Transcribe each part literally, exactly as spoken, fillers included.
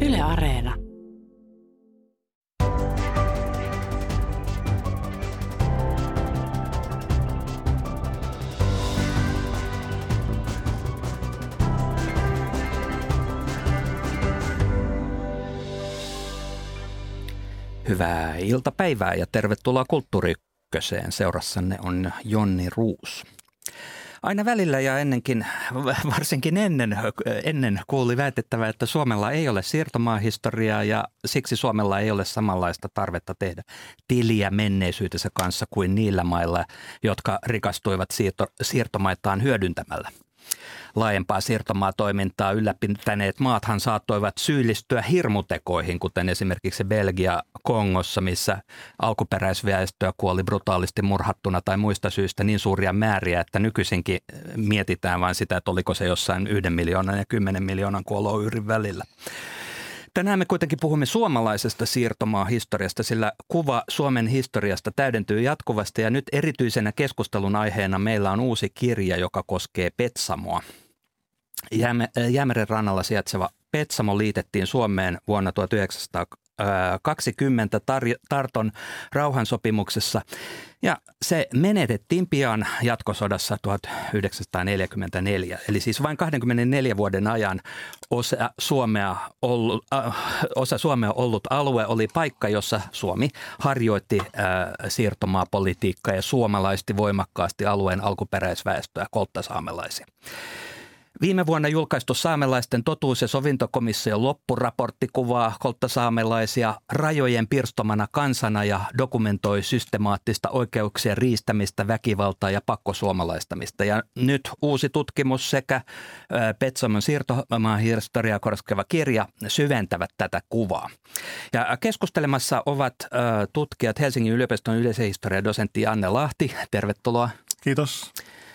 Yle Areena. Hyvää iltapäivää ja tervetuloa Kulttuuri Ykköseen. Seurassanne on Jonni Ruus. Aina välillä ja ennenkin, varsinkin ennen, ennen kuuli väitettävää, että Suomella ei ole siirtomaahistoriaa ja siksi Suomella ei ole samanlaista tarvetta tehdä tiliä menneisyytensä kanssa kuin niillä mailla, jotka rikastuivat siirto, siirtomaitaan hyödyntämällä. Laajempaa siirtomaatoimintaa ylläpitäneet maathan saattoivat syyllistyä hirmutekoihin, kuten esimerkiksi Belgia Kongossa, missä alkuperäisväestöä kuoli brutaalisti murhattuna tai muista syistä niin suuria määriä, että nykyisinkin mietitään vain sitä, että oliko se jossain yhden miljoonan ja kymmenen miljoonan kuolonuhrin välillä. Tänään me kuitenkin puhumme suomalaisesta siirtomaahistoriasta, sillä kuva Suomen historiasta täydentyy jatkuvasti ja nyt erityisenä keskustelun aiheena meillä on uusi kirja, joka koskee Petsamoa. Jäämeren rannalla sijaitseva Petsamo liitettiin Suomeen vuonna tuhatyhdeksänsataakaksikymmentä Tar- Tarton rauhansopimuksessa ja se menetettiin pian jatkosodassa tuhatyhdeksänsataaneljäkymmentäneljä. Eli siis vain kaksikymmentäneljä vuoden ajan osa Suomea ollut, äh, osa Suomea ollut alue oli paikka, jossa Suomi harjoitti äh, siirtomaapolitiikkaa ja suomalaisti voimakkaasti alueen alkuperäisväestöä, kolttasaamelaisia. Viime vuonna julkaistu saamelaisten totuus- ja sovintokomission loppuraportti kuvaa kolttasaamelaisia rajojen pirstomana kansana ja dokumentoi systemaattista oikeuksien riistämistä, väkivaltaa ja pakkosuomalaistamista. Ja nyt uusi tutkimus sekä Petsamon siirtomaahistoriaa koskeva kirja syventävät tätä kuvaa. Ja keskustelemassa ovat tutkijat Helsingin yliopiston yleisen historian dosentti Anne Lahti. Tervetuloa. Kiitos.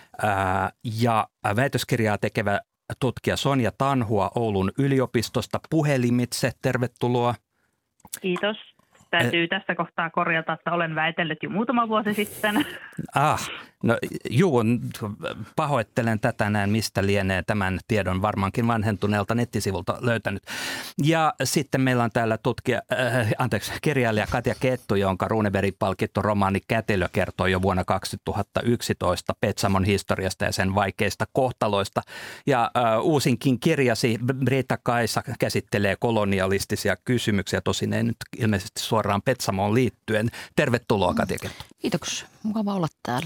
Ja väitöskirjaa tekevä tutkija Sonja Tanhua Oulun yliopistosta puhelimitse. Tervetuloa. Kiitos. Täytyy tässä kohtaa korjata, että olen väitellyt jo muutama vuosi sitten. Ah, no juu, pahoittelen tätä näin, mistä lienee tämän tiedon varmaankin vanhentuneelta nettisivulta löytänyt. Ja sitten meillä on täällä tutkija, äh, anteeksi, kirjailija Katja Kettu, jonka Runeberg-palkittu romaani Kätilö kertoo jo vuonna kaksituhattayksitoista Petsamon historiasta ja sen vaikeista kohtaloista. Ja äh, uusinkin kirjasi Britta Kaisa käsittelee kolonialistisia kysymyksiä, tosin ei nyt ilmeisesti suoraan Petsamoon liittyen. Tervetuloa, Katja Kettu. Kiitoksia. Mukava olla täällä.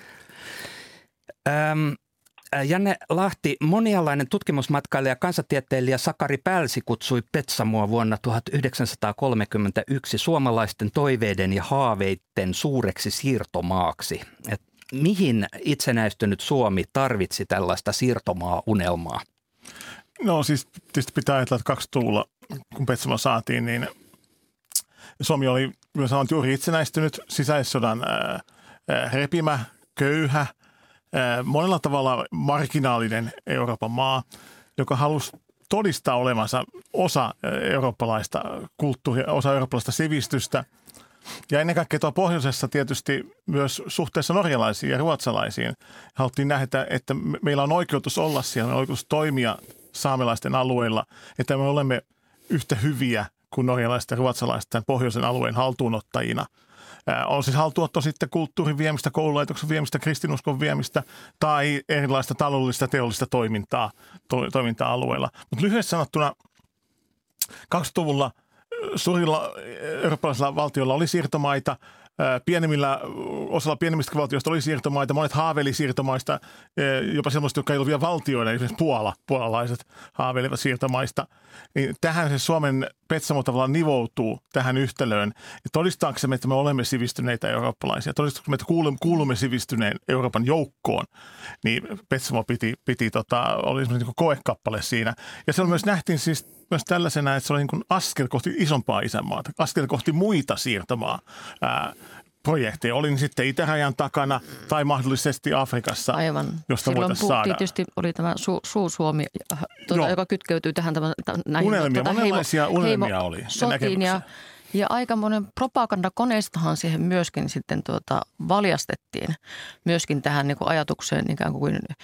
Ähm, Janne Lahti, monialainen tutkimusmatkailija kansantieteilijä Sakari Pälsi kutsui Petsamoa vuonna tuhatyhdeksänsataakolmekymmentäyksi suomalaisten toiveiden ja haaveiden suureksi siirtomaaksi. Et mihin itsenäistynyt Suomi tarvitsi tällaista siirtomaa-unelmaa? No siis tietysti pitää ajatella, että kaksituhattaluvulla, kun Petsamo saatiin, niin Suomi oli myös juuri itsenäistynyt, sisällissodan ää, repimä, köyhä, ää, monella tavalla marginaalinen Euroopan maa, joka halusi todistaa olevansa osa eurooppalaista kulttuuria, osa eurooppalaista sivistystä. Ja ennen kaikkea tuolla pohjoisessa tietysti myös suhteessa norjalaisiin ja ruotsalaisiin. Haluttiin nähdä, että meillä on oikeutus olla siellä, meillä on oikeutus toimia saamelaisten alueilla, että me olemme yhtä hyviä kuin norjalaiset ja ruotsalaiset tämän pohjoisen alueen haltuunottajina. Ää, on siis haltuunotto sitten kulttuurin viemistä, koululaitoksen viemistä, kristinuskon viemistä tai erilaista taloudellista teollista toimintaa, to, toimintaa alueella. Mutta lyhyesti sanottuna kaksikymmentäluvulla suurilla eurooppalaisilla valtioilla oli siirtomaita. Pienemmillä, osalla pienemmistä valtioista oli siirtomaita, monet haaveili siirtomaista, jopa sellaista, jotka ei ollut vielä valtioita, esimerkiksi Puola, puolalaiset haaveilivat siirtomaista. Niin tähän se Suomen Petsamo tavallaan nivoutuu tähän yhtälöön. Ja todistaaksemme, että me olemme sivistyneitä eurooppalaisia, todistaaksemme, että kuulumme, kuulumme sivistyneen Euroopan joukkoon, niin Petsamo piti, piti tota, oli niin kuin koekappale siinä. Ja se myös nähtiin siis myös tällaisena, että se oli niin kuin askel kohti isompaa isänmaata, askel kohti muita siirtomaa ää, projekteja. Oli sitten itärajan takana tai mahdollisesti Afrikassa, Aivan. josta Silloin voitaisiin saada. tietysti oli tämä su, Suu-Suomi, tuota, joka kytkeytyy tähän tämän, näihin unelmia, tuota, monenlaisia heimo, unelmia heimo, oli. sotiin ja, ja aikamoinen propagandakoneistahan siihen myöskin sitten tuota, valjastettiin myöskin tähän niin kuin ajatukseen ikään kuin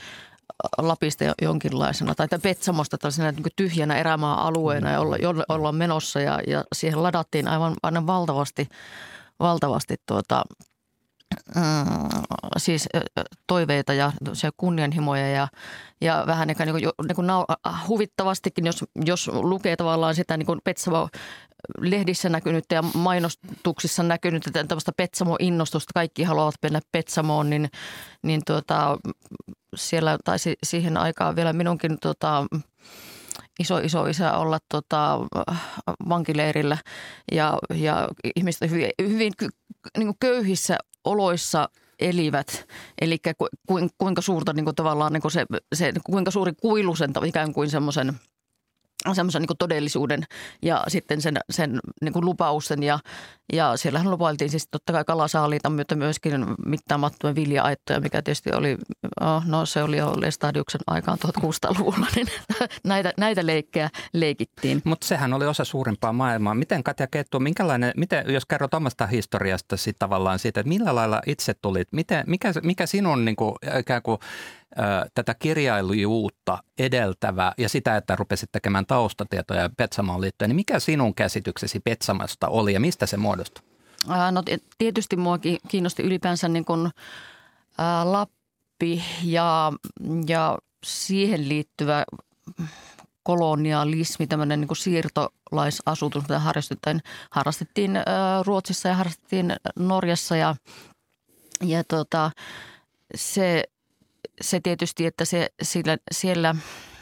Lapista jonkinlaisena tai Petsamosta tällaisena niin kuin tyhjänä erämaa-alueena, jolla, jolla ollaan menossa ja, ja siihen ladattiin aivan, aivan valtavasti, valtavasti tuota, mm, siis toiveita ja kunnianhimoja ja, ja vähän niin kuin, niin kuin nau, huvittavastikin, jos, jos lukee tavallaan sitä niin kuin Petsamo lehdissä näkynyt ja mainostuksissa näkynyt, että tämmöistä Petsamo-innostusta, kaikki haluavat mennä Petsamoon, niin, niin tuota, siellä taisi siihen aikaan vielä minunkin tota, iso iso isä olla tota, vankileirillä ja, ja ihmiset hyvin, hyvin niin kuin köyhissä oloissa elivät, eli ku, kuinka suurta niin kuin tavallaan niin kuin se, se, kuinka suuri kuilu sen ikään kuin semmoisen semmoisen niin kuin todellisuuden ja sitten sen, sen niin kuin lupausten ja, ja siellähän lupailtiin siis totta kai kalasaaliita, mutta myöskin mittaamattomia vilja-aittoja, mikä tietysti oli, no se oli jo Lestadiuksen aikaan tuhatkuusisataaluvulla, niin näitä, näitä leikkejä leikittiin. Mutta sehän oli osa suurimpaa maailmaa. Miten Katja Kettu, minkälainen, miten, jos kerrot omasta historiasta sit tavallaan siitä, että millä lailla itse tulit, miten, mikä, mikä sinun niin kuin, ikään kuin tätä kirjailijuutta edeltävä ja sitä, että rupesit tekemään taustatietoja Petsamoon liittyen, niin mikä sinun käsityksesi Petsamosta oli ja mistä se muodostui? No tietysti mua kiinnosti ylipäänsä niin kuin, ää, Lappi ja, ja siihen liittyvä kolonialismi, tämmöinen niin kuin siirtolaisasutus, mitä harrastettiin, harrastettiin ää, Ruotsissa ja harrastettiin Norjassa ja, ja tota, se Se tietysti, että se, siellä, siellä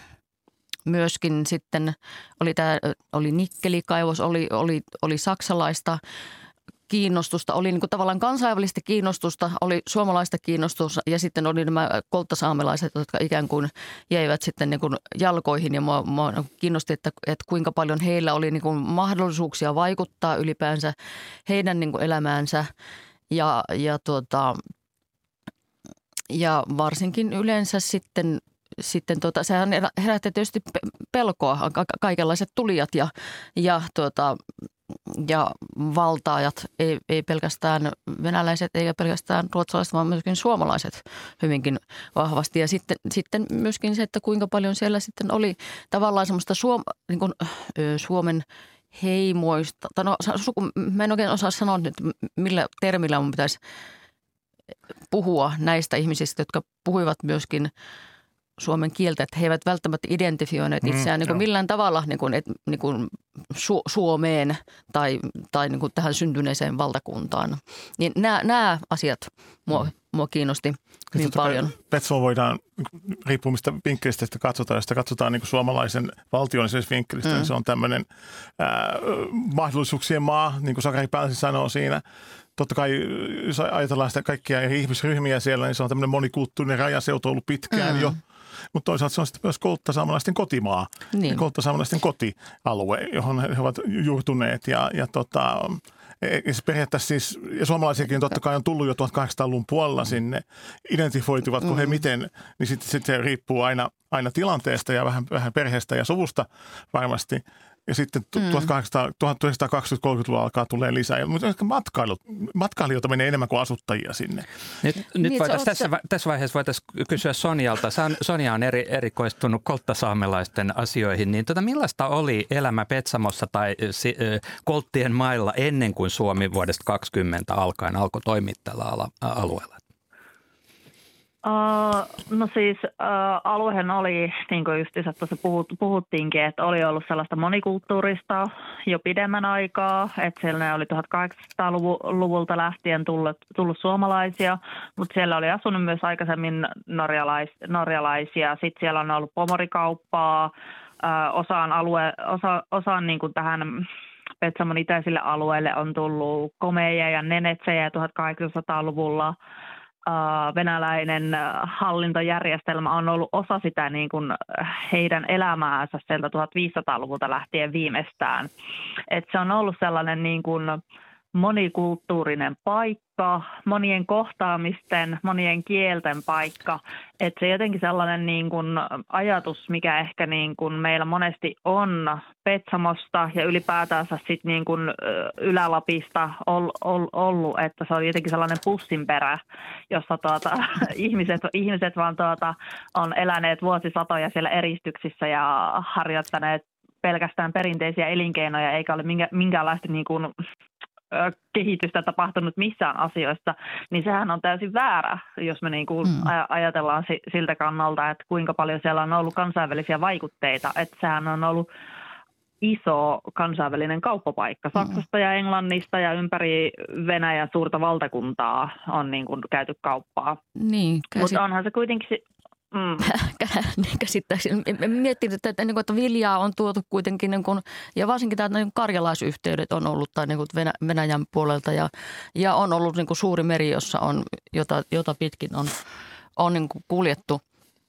myöskin sitten oli, tämä, oli nikkelikaivos, oli, oli, oli saksalaista kiinnostusta, oli niin kuin tavallaan kansainvälistä kiinnostusta, oli suomalaista kiinnostusta ja sitten oli nämä kolttasaamelaiset, jotka ikään kuin jäivät sitten niin kuin jalkoihin ja mua, mua kiinnosti, että, että kuinka paljon heillä oli niin kuin mahdollisuuksia vaikuttaa ylipäänsä heidän niin kuin elämäänsä ja, ja tuota... Ja varsinkin yleensä sitten, sitten tuota, sehän herätti tietysti pelkoa, kaikenlaiset tulijat ja, ja, tuota, ja valtaajat, ei, ei pelkästään venäläiset eikä pelkästään ruotsalaiset, vaan myöskin suomalaiset hyvinkin vahvasti. Ja sitten, sitten myöskin se, että kuinka paljon siellä sitten oli tavallaan semmoista Suom, niin kuin, Suomen heimoista. Tai no, mä en oikein osaa sanoa nyt, millä termillä mun pitäisi puhua näistä ihmisistä, jotka puhuivat myöskin suomen kieltä, että he eivät välttämättä identifioineet itseään mm, niin kuin millään tavalla niin kuin, et, niin kuin Su- Suomeen tai, tai niin kuin tähän syntyneeseen valtakuntaan. Niin nämä, nämä asiat mua, mm. mua kiinnosti hyvin paljon. Petsamo voidaan, riippuu mistä vinkkelistä sitä katsotaan, jos sitä katsotaan niin kuin suomalaisen valtiollisesta vinkkelistä, mm. niin se on tämmöinen ää, mahdollisuuksien maa, niin kuin Sakari Pälsi sanoo siinä. Totta kai, jos ajatellaan sitä kaikkia eri ihmisryhmiä siellä, niin se on tämmöinen monikulttuurinen rajaseutu ollut pitkään mm. jo. Mutta toisaalta se on sitten myös kolttasaamelaisten kotimaa niin. ja kolttasaamelaisten kotialue, johon he ovat juurtuneet. Ja, ja, tota, ja se periaatteessa siis, ja suomalaisiakin totta kai on tullut jo tuhatkahdeksansataaluvun puolella sinne, identifoituvatko mm. he miten, niin sitten sit se riippuu aina, aina tilanteesta ja vähän, vähän perheestä ja suvusta varmasti. Ja sitten mm. tuhatyhdeksänsataakaksikymmentä-kolmekymmentäluvulla alkaa tulee lisää. Mutta matkailut, matkailijoita menee enemmän kuin asuttajia sinne. Nyt, nyt niin, voitaisiin tässä, tässä vaiheessa voitaisiin kysyä Sonjalta. Sonja on eri, erikoistunut kolttasaamelaisten asioihin. Niin tota, millaista oli elämä Petsamossa tai si, kolttien mailla ennen kuin Suomi vuodesta kaksikymmentä alkaen alkoi toimia tällä ala, alueella? Uh, no siis uh, aluehan oli, niin kuin just tuossa puhut, puhuttiinkin, että oli ollut sellaista monikulttuurista jo pidemmän aikaa, että siellä oli tuhatkahdeksansataaluvulta lähtien tullut, tullut suomalaisia, mutta siellä oli asunut myös aikaisemmin norjalais, norjalaisia, sitten siellä on ollut pomorikauppaa, uh, osaan, alue, osa, osaan niin kuin tähän Petsamon itäisille alueille on tullut komeja ja nenetsejä tuhatkahdeksansataaluvulla. Venäläinen hallintojärjestelmä on ollut osa sitä niin kuin heidän elämäänsä sieltä tuhatviisisataaluvulta lähtien viimeistään. Et se on ollut sellainen niin kuin monikulttuurinen paikka, monien kohtaamisten, monien kielten paikka. Että se jotenkin sellainen niin kuin ajatus, mikä ehkä niin kuin meillä monesti on Petsamosta ja ylipäätänsä sit niin kuin Ylä-Lapista ollut, että se on jotenkin sellainen pussinperä, jossa tuota, ihmiset, ihmiset vaan tuota, on eläneet vuosisatoja siellä eristyksissä ja harjoittaneet pelkästään perinteisiä elinkeinoja, eikä ole minkä, minkäänlaista niin kuin kehitystä tapahtunut missään asioissa, niin sehän on täysin väärä, jos me niin kuin mm. ajatellaan siltä kannalta, että kuinka paljon siellä on ollut kansainvälisiä vaikutteita, että sehän on ollut iso kansainvälinen kauppapaikka. Saksasta ja Englannista ja ympäri Venäjän suurta valtakuntaa on niin kuin käyty kauppaa. Niin, käsit... Mutta onhan se kuitenkin... Mm. Käsittääkseni. Miettii, että, että, että viljaa on tuotu kuitenkin, niin kuin, ja varsinkin tämä niin karjalaisyhteydet on ollut tai niin kuin Venäjän puolelta, ja, ja on ollut niin kuin suuri meri, jossa on, jota, jota pitkin on, on niin kuin kuljettu.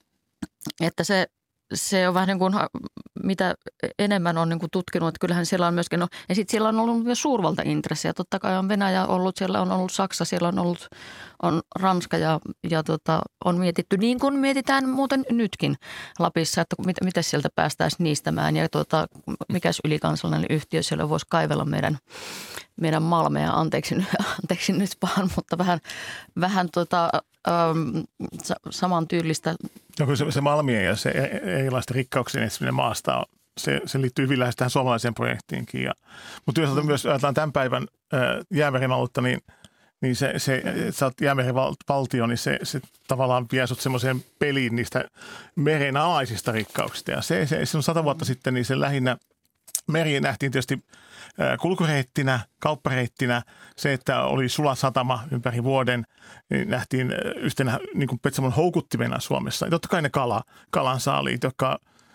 Että se, se on vähän niin kuin, mitä enemmän on niin kuin tutkinut, että kyllähän siellä on myöskin, no, ja sitten siellä on ollut myös suurvaltaintressejä. Totta kai on Venäjä ollut, siellä on ollut Saksa, siellä on ollut on Ranska ja, ja tota, on mietitty niin kuin mietitään muuten nytkin Lapissa, että mit, miten sieltä päästäisiin niistämään ja tota, mikäs ylikansallinen yhtiö siellä voisi kaivella meidän, meidän malmeja. Anteeksi, anteeksi nyt pahan, mutta vähän, vähän tota, ähm, saman tyylistä. No kyllä se, se malmien ja se erilaisten rikkauksien etsiminen maasta on. Se, se liittyy hyvin lähes tähän suomalaiseen projektiinkin. Ja, mutta jos myös ajatellaan tämän päivän äh, Jäämeren aluetta, niin niin se, se että sä oot Jäämeren valtio, niin se, se tavallaan vie sut semmoiseen peliin niistä meren alaisista rikkauksista. Ja se, se, se on sata vuotta sitten, niin se lähinnä meri nähtiin tietysti kulkureittinä, kauppareittinä. Se, että oli sulasatama ympäri vuoden, niin nähtiin yhtenä niin kuin Petsamon houkuttimena Suomessa. Ja totta kai ne kala, kalansaaliit, jotka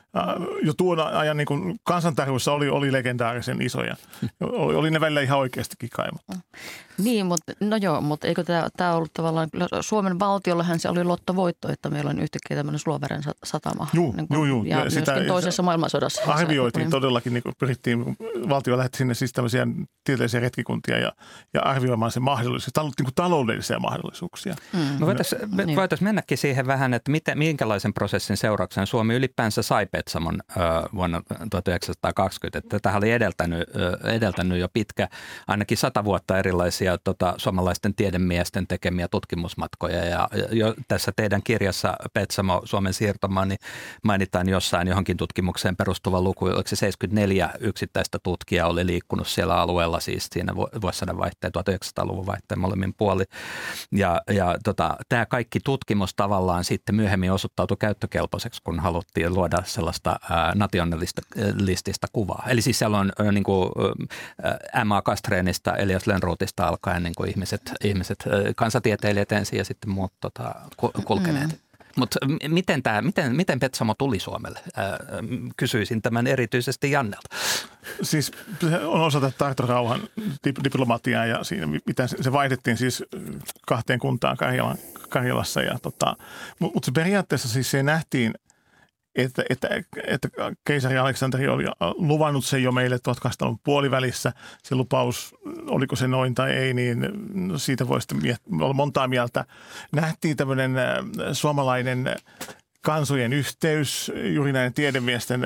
jo tuon ajan niin kuin kansantarjoissa oli, oli legendaarisen isoja. Oli, oli ne välillä ihan oikeastikin kaivat. Niin, mutta no joo, mutta eikö tämä, tämä ollut tavallaan, Suomen valtiollahan se oli lottovoitto, että meillä on yhtäkkiä tämmöinen Suloveren satama. Juu, niin kuin, juu, juu. Ja, ja myöskin sitä, toisessa maailmansodassa. Arvioitiin todellakin, niin kuin pyrittiin, valtio lähetti sinne siis tämmöisiä tieteellisiä retkikuntia ja, ja arvioimaan se mahdollisuus, niin kuin taloudellisia mahdollisuuksia. Mm. Me voitaisiin niin. voitais mennäkin siihen vähän, että miten, minkälaisen prosessin seurauksena Suomi ylipäänsä sai Petsamon ö, vuonna tuhatyhdeksänsataakaksikymmentä. Että tähän oli edeltänyt, ö, edeltänyt jo pitkä, ainakin sata vuotta erilaisia Tota, suomalaisten tiedemiesten tekemiä tutkimusmatkoja ja jo tässä teidän kirjassa Petsamo, Suomen siirtomaa, niin mainitaan jossain johonkin tutkimukseen perustuva luku, oliko se seitsemänkymmentäneljä yksittäistä tutkijaa oli liikkunut siellä alueella siis siinä vuosisadan vaihteen, tuhatyhdeksänsataaluvun vaihteen molemmin puoli ja, ja tota, tämä kaikki tutkimus tavallaan sitten myöhemmin osoittautui käyttökelpoiseksi, kun haluttiin luoda sellaista ää, nationalistista kuvaa. Eli siis siellä on ää, niin kuin, ää, M A Kastreenista, Elias Lönnrotista alkaen niin kuin ihmiset, ihmiset, kansatieteilijät ensin ja sitten muut tota, kulkeneet. Mm. Mutta miten, tämä, miten, miten Petsamo tuli Suomelle? Ää, kysyisin tämän erityisesti Jannelta. Siis on osa tätä Tarton-rauhan diplomatiaa ja siinä, miten se vaihdettiin siis kahteen kuntaan Karjalan, Karjalassa. Tota, mutta periaatteessa siis se nähtiin, Että, että, että keisari Aleksanteri oli luvannut sen jo meille tuhatkahdeksansataaluvun puolivälissä. Se lupaus, oliko se noin tai ei, niin siitä voi sitten olla montaa mieltä. Nähtiin tämmöinen suomalainen kansojen yhteys juuri näiden tiedemiesten,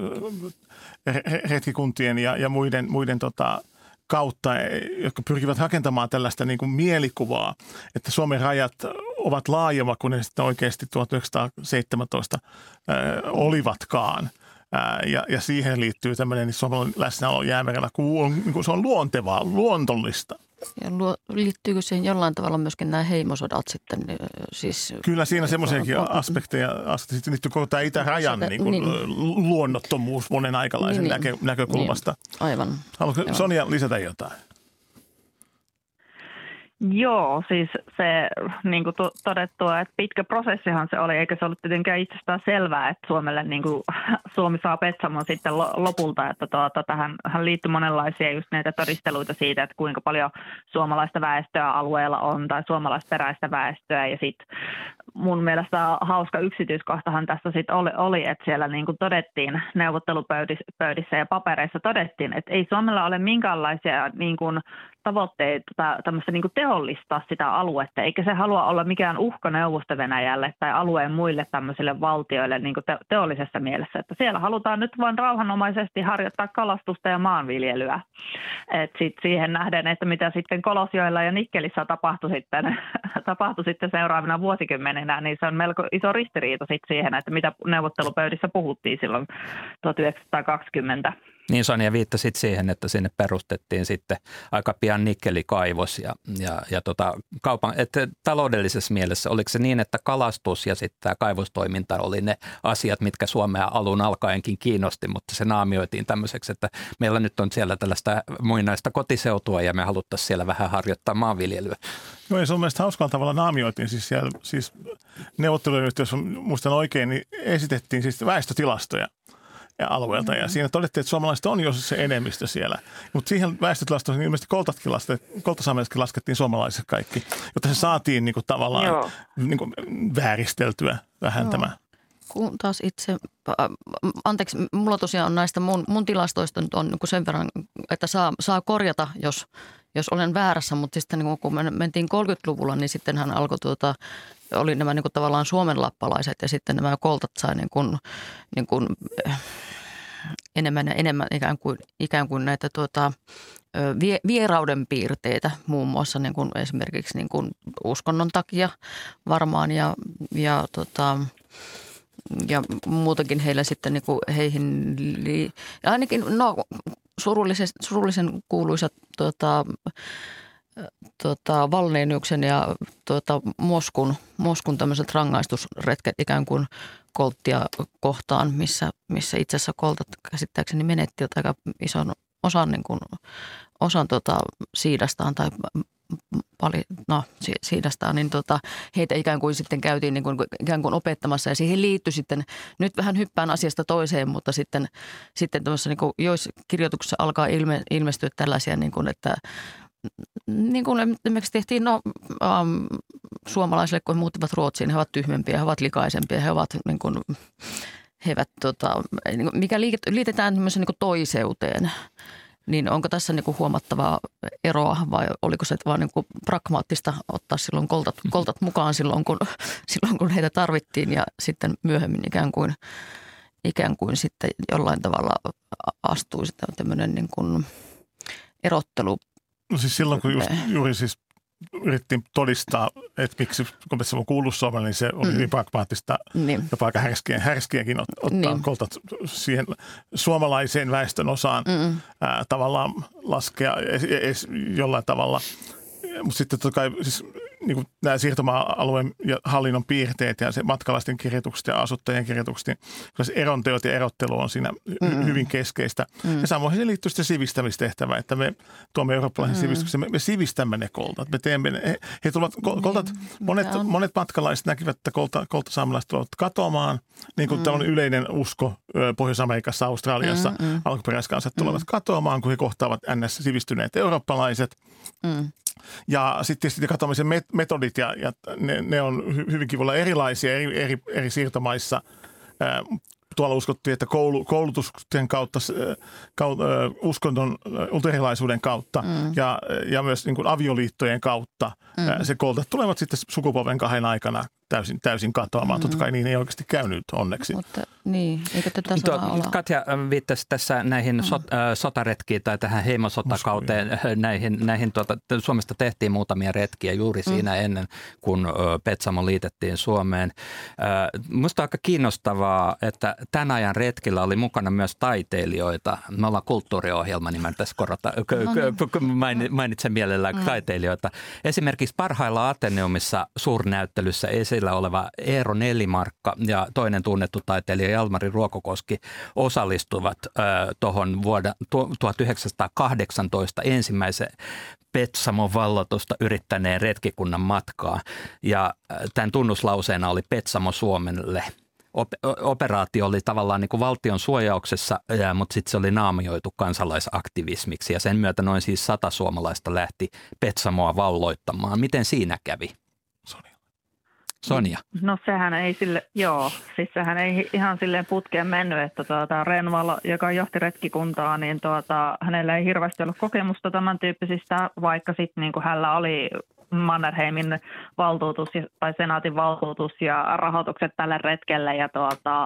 retkikuntien ja, ja muiden, muiden tota, kautta, jotka pyrkivät rakentamaan tällaista niin kuin mielikuvaa, että Suomen rajat ovat laajemmat kuin ne sitten oikeasti tuhatyhdeksänsataaseitsemäntoista äh, olivatkaan. Äh, ja, ja siihen liittyy tämmöinen niin suomalainen läsnäolo Jäämerellä, kun on, niin kuin se on luontevaa, luontollista. Ja luo, liittyykö siihen jollain tavalla myöskin nämä heimosodat sitten? Siis, kyllä siinä semmoisiakin on, aspekteja. Sitten liittyy koko tämä itärajan sitä, niin kuin, niin, luonnottomuus monen aikalaisen niin, näkö, näkökulmasta. Niin, aivan. Haluatko aivan. Sonia lisätä jotain? Joo, siis se niin kuin todettua, että pitkä prosessihan se oli, eikä se ollut tietenkään itsestään selvää, että Suomelle niin kuin, Suomi saa Petsamon sitten lopulta, että tuota, tähän liittyy monenlaisia just näitä todisteluita siitä, että kuinka paljon suomalaista väestöä alueella on tai suomalaisperäistä väestöä ja sitten mun mielestä hauska yksityiskohtahan tässä sitten oli, oli, että siellä niin kuin todettiin neuvottelupöydissä ja papereissa todettiin, että ei Suomella ole minkäänlaisia niin kuin tavoitteita tämmöistä niin kuin teollistaa sitä aluetta, eikä se halua olla mikään uhka Neuvosto-Venäjälle tai alueen muille tämmöisille valtioille niin kuin te- teollisessa mielessä. Että siellä halutaan nyt vain rauhanomaisesti harjoittaa kalastusta ja maanviljelyä. Et sit siihen nähden, että mitä sitten Kolosjoella ja Nikkelissä tapahtui sitten, tapahtui sitten seuraavina vuosikymmeninä, niin se on melko iso ristiriita sit siihen, että mitä neuvottelupöydissä puhuttiin silloin tuhatyhdeksänsataakaksikymmentä. Niin Sonja viittasit siihen, että sinne perustettiin sitten aika pian nikkelikaivos ja, ja, ja tota, kaupan, että taloudellisessa mielessä oliko se niin, että kalastus ja sitten tämä kaivostoiminta oli ne asiat, mitkä Suomea alun alkaenkin kiinnosti, mutta se naamioitiin tämmöiseksi, että meillä nyt on siellä tällaista muinaista kotiseutua ja me haluttaisiin siellä vähän harjoittaa maanviljelyä. Joo, ja se on mielestäni hauskalla tavalla naamioitiin, siis, siellä, siis neuvottelujen yhteydessä, jos muistan oikein, niin esitettiin siis väestötilastoja ja alueelta. Ja siinä todettiin, että suomalaiset on jo se enemmistö siellä. Mutta siihen väestötilastoon niin ilmeisesti koltatkin laskettiin, koltasaamelaisetkin laskettiin suomalaiset kaikki, jotta se saatiin niin kuin tavallaan niin kuin vääristeltyä vähän Joo. tämä. Kun taas itse, anteeksi, mulla tosiaan on näistä mun, mun tilastoista nyt on niin kuin sen verran, että saa, saa korjata, jos, jos olen väärässä, mutta sitten niin kun mentiin kolmekymmentäluvulla, niin sitten hän alkoi tuota, oli nämä niin kuin tavallaan suomenlappalaiset ja sitten nämä koltat sai niin kuin, niin kuin enemmän ja enemmän ikään kuin, ikään kuin näitä tuota, vie, vierauden piirteitä muun muassa niin kuin esimerkiksi niin kuin uskonnon takia varmaan ja, ja, tota, ja muutenkin heillä sitten niin kuin heihin, li, ainakin no surullisen, surullisen kuuluisat tuota, Tota, Valneniuksen ja tuota, Moskun, Moskun tämmöiset rangaistusretket ikään kuin kolttia kohtaan, missä, missä itse asiassa koltat käsittääkseni menetti aika ison osan, niin kuin, osan tota, siidastaan tai pali, no, siidastaan, niin tota, heitä ikään kuin sitten käytiin niin kuin, ikään kuin opettamassa ja siihen liittyi sitten, nyt vähän hyppään asiasta toiseen, mutta sitten, sitten tämmöisessä niin kuin, joissa kirjoituksessa alkaa ilme, ilmestyä tällaisia, niin kuin, että niin kuin esimerkiksi tehtiin, no ähm, suomalaisille, kun he muuttivat Ruotsiin, he ovat tyhmempiä, he ovat likaisempia, he ovat niin kuin, he eivät, tota, mikä liitetään tämmöisen niin kuin toiseuteen, niin onko tässä niin kuin huomattavaa eroa vai oliko se vaan niin kuin pragmaattista ottaa silloin koltat, koltat mukaan silloin kun, silloin, kun heitä tarvittiin ja sitten myöhemmin ikään kuin, ikään kuin sitten jollain tavalla astui sitten tämmöinen niin kuin erottelu. No siis silloin, kun just, juuri siis yritettiin todistaa, että miksi Petsamo kuuluu Suomelle, niin se oli mm. hyvin pragmaattista, niin. jopa aika härskien, härskiäkin ot, ottaa niin. koltat siihen suomalaiseen väestön osaan mm. ää, tavallaan laskea es, es, jollain tavalla. Mutta sitten totta kai siis, niin kuin nämä siirtomaa-alueen ja hallinnon piirteet ja se matkalaisten kirjoitukset ja asuttajien kirjoitukset, niin se eronteot ja erottelu on siinä mm. hyvin keskeistä. Mm. Ja samoin se liittyy sitten sivistämistehtävään, että me tuomme eurooppalaisen mm. sivistyksen, me, me sivistämme ne koltat. Me teemme ne, he, he tulevat, koltat, mm. monet, monet matkalaiset näkivät, että kolta, koltasaamelaiset tulevat katoamaan, niin kuin mm. tällainen yleinen usko Pohjois-Amerikassa, Australiassa, mm. mm. alkuperäiskansat tulevat mm. katoamaan, kun he kohtaavat ns. Sivistyneet eurooppalaiset. Mm. Ja sitten tietysti katoamisen metodit, ja, ja ne, ne on hyvinkin voi olla erilaisia eri, eri, eri siirtomaissa. Ää, tuolla uskottiin, että koulu, koulutuksen kautta, kautta uskonnon ulterilaisuuden kautta mm. ja, ja myös niin kuin avioliittojen kautta mm. ää, se koltat tulevat sitten sukupolven kahden aikana täysin, täysin katoamaan. Mm. Totta kai niin ei oikeasti käynyt onneksi. Mutta niin, eikö tätä saa olla? Katja viittasi tässä näihin mm. sot, äh, sotaretkiin tai tähän heimosotakauteen. Uskon, näihin, näihin tuota, Suomesta tehtiin muutamia retkiä juuri mm. siinä ennen, kun äh, Petsamo liitettiin Suomeen. Äh, Minusta on aika kiinnostavaa, että tämän ajan retkillä oli mukana myös taiteilijoita. Me ollaan kulttuuriohjelma, niin mä tässä korota, mainitsen mielellään mm. taiteilijoita. Esimerkiksi parhailla Ateneumissa suurnäyttelyssä esillä oleva Eero Nelimarkka ja toinen tunnettu taiteilija Jalmari Ruokokoski osallistuvat äh, tuohon vuoden tuhatyhdeksänsataakahdeksantoista ensimmäisen Petsamon vallatusta yrittäneen retkikunnan matkaa. Ja äh, tämän tunnuslauseena oli Petsamo Suomelle. Operaatio oli tavallaan niin kuin valtion suojauksessa, mutta sitten se oli naamioitu kansalaisaktivismiksi ja sen myötä noin siis sata suomalaista lähti Petsamoa valloittamaan. Miten siinä kävi? Sonja? No sehän ei sille, joo, siis sehän ei ihan silleen putkeen mennyt, että tuota, Renvall, joka johti retkikuntaa, niin tuota, hänellä ei hirveästi ollut kokemusta tämän tyyppisistä, vaikka sitten niin kuin hänellä oli Mannerheimin valtuutus tai senaatin valtuutus ja rahoitukset tälle retkelle ja tuota,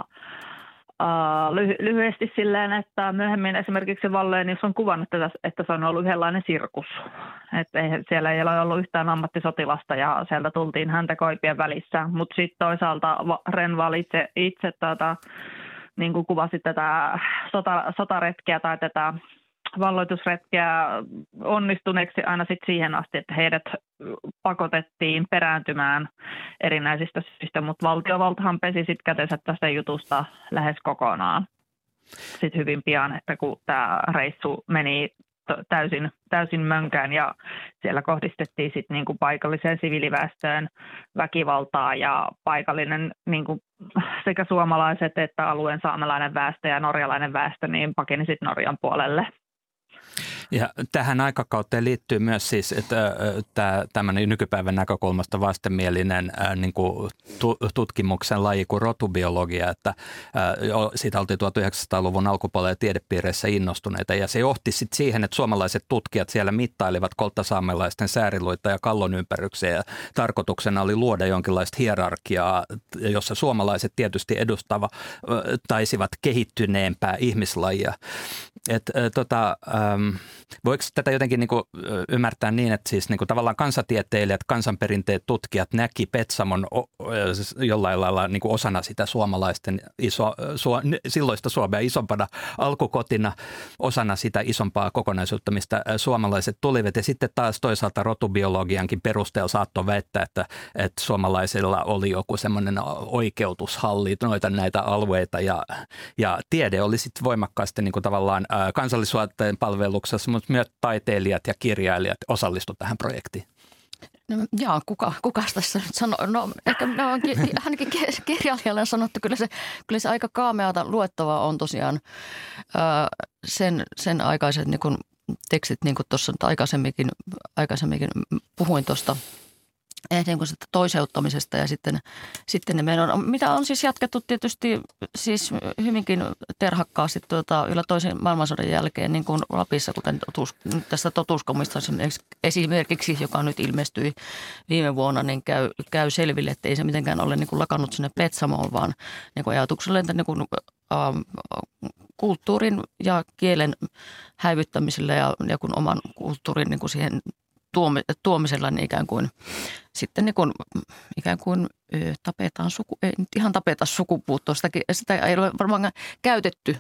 Uh, lyhy- lyhyesti silleen, että myöhemmin esimerkiksi Wallenius on kuvannut tätä, että se on ollut yhdenlainen sirkus. Että ei, siellä ei ole ollut yhtään ammattisotilasta ja sieltä tultiin häntä koipien välissä. Mutta sitten toisaalta Renvall itse, itse tuota, niin kuin kuvasi tätä sota, sotaretkeä tai tätä valloitusretkeä onnistuneeksi aina sit siihen asti, että heidät pakotettiin perääntymään erinäisistä syistä, mutta valtiovaltahan pesi sitten kätensä tästä jutusta lähes kokonaan. Sitten hyvin pian, että kun tämä reissu meni täysin, täysin mönkään ja siellä kohdistettiin sitten niinku paikalliseen siviiliväestöön väkivaltaa ja paikallinen niinku sekä suomalaiset että alueen saamelainen väestö ja norjalainen väestö niin pakeni sitten Norjan puolelle. Ja tähän aikakauteen liittyy myös siis, että tämä tämmöinen nykypäivän näkökulmasta vastenmielinen ää, niin kuin tu, tutkimuksen laji kuin rotubiologia, että ää, siitä oltiin tuhatyhdeksänsataaluvun alkupuolella tiedepiireissä innostuneita ja se johti sitten siihen, että suomalaiset tutkijat siellä mittailivat kolttasaamelaisten sääriluita ja kallonympärryksiä ja tarkoituksena oli luoda jonkinlaista hierarkiaa, jossa suomalaiset tietysti edustava taisivat kehittyneempää ihmislajia. Et, ä, tota, äm, voiko tätä jotenkin niin kuin ymmärtää niin, että siis niin kuin tavallaan kansatieteilijät, kansanperinteet, tutkijat näki Petsamon jollain lailla niin kuin osana sitä suomalaisten iso, su, silloista Suomea isompana alkukotina, osana sitä isompaa kokonaisuutta, mistä suomalaiset tulivat. Ja sitten taas toisaalta rotubiologiankin perusteella saattoi väittää, että, että suomalaisilla oli joku semmoinen oikeutus hallinnoida näitä alueita ja, ja tiede oli sitten voimakkaasti niin kuin tavallaan kansallisuuteen palveluksessa, mutta myös taiteilijat ja kirjailijat osallistuivat tähän projektiin. No, jaa, kuka, kukas tässä nyt sanoo? No ehkä no, ainakin kirjailijalle on sanottu, kyllä se, kyllä se aika kaameata luettavaa on tosiaan ää, sen, sen aikaiset niin kun, tekstit, niin kuin tuossa aikaisemminkin, aikaisemminkin puhuin tuosta niin kuin toiseuttamisesta ja sitten, sitten ne menon, mitä on siis jatkettu tietysti siis hyvinkin terhakkaasti tuota, yllä toisen maailmansodan jälkeen niin kuin Lapissa, kuten totuus, tästä totuuskomista esimerkiksi, joka nyt ilmestyi viime vuonna, niin käy, käy selville, että ei se mitenkään ole niin kuin lakannut sinne Petsamoon, vaan niin kuin ajatukselle, että niin kuin, ähm, kulttuurin ja kielen häivyttämisellä ja, ja kun oman kulttuurin niin kuin siihen tuomisella niin ikään kuin sitten niin kuin, ikään kuin ö, tapetaan suku, ei nyt ihan tapeta sukupuuttoa, sitäkin, sitä ei ole varmaan käytetty.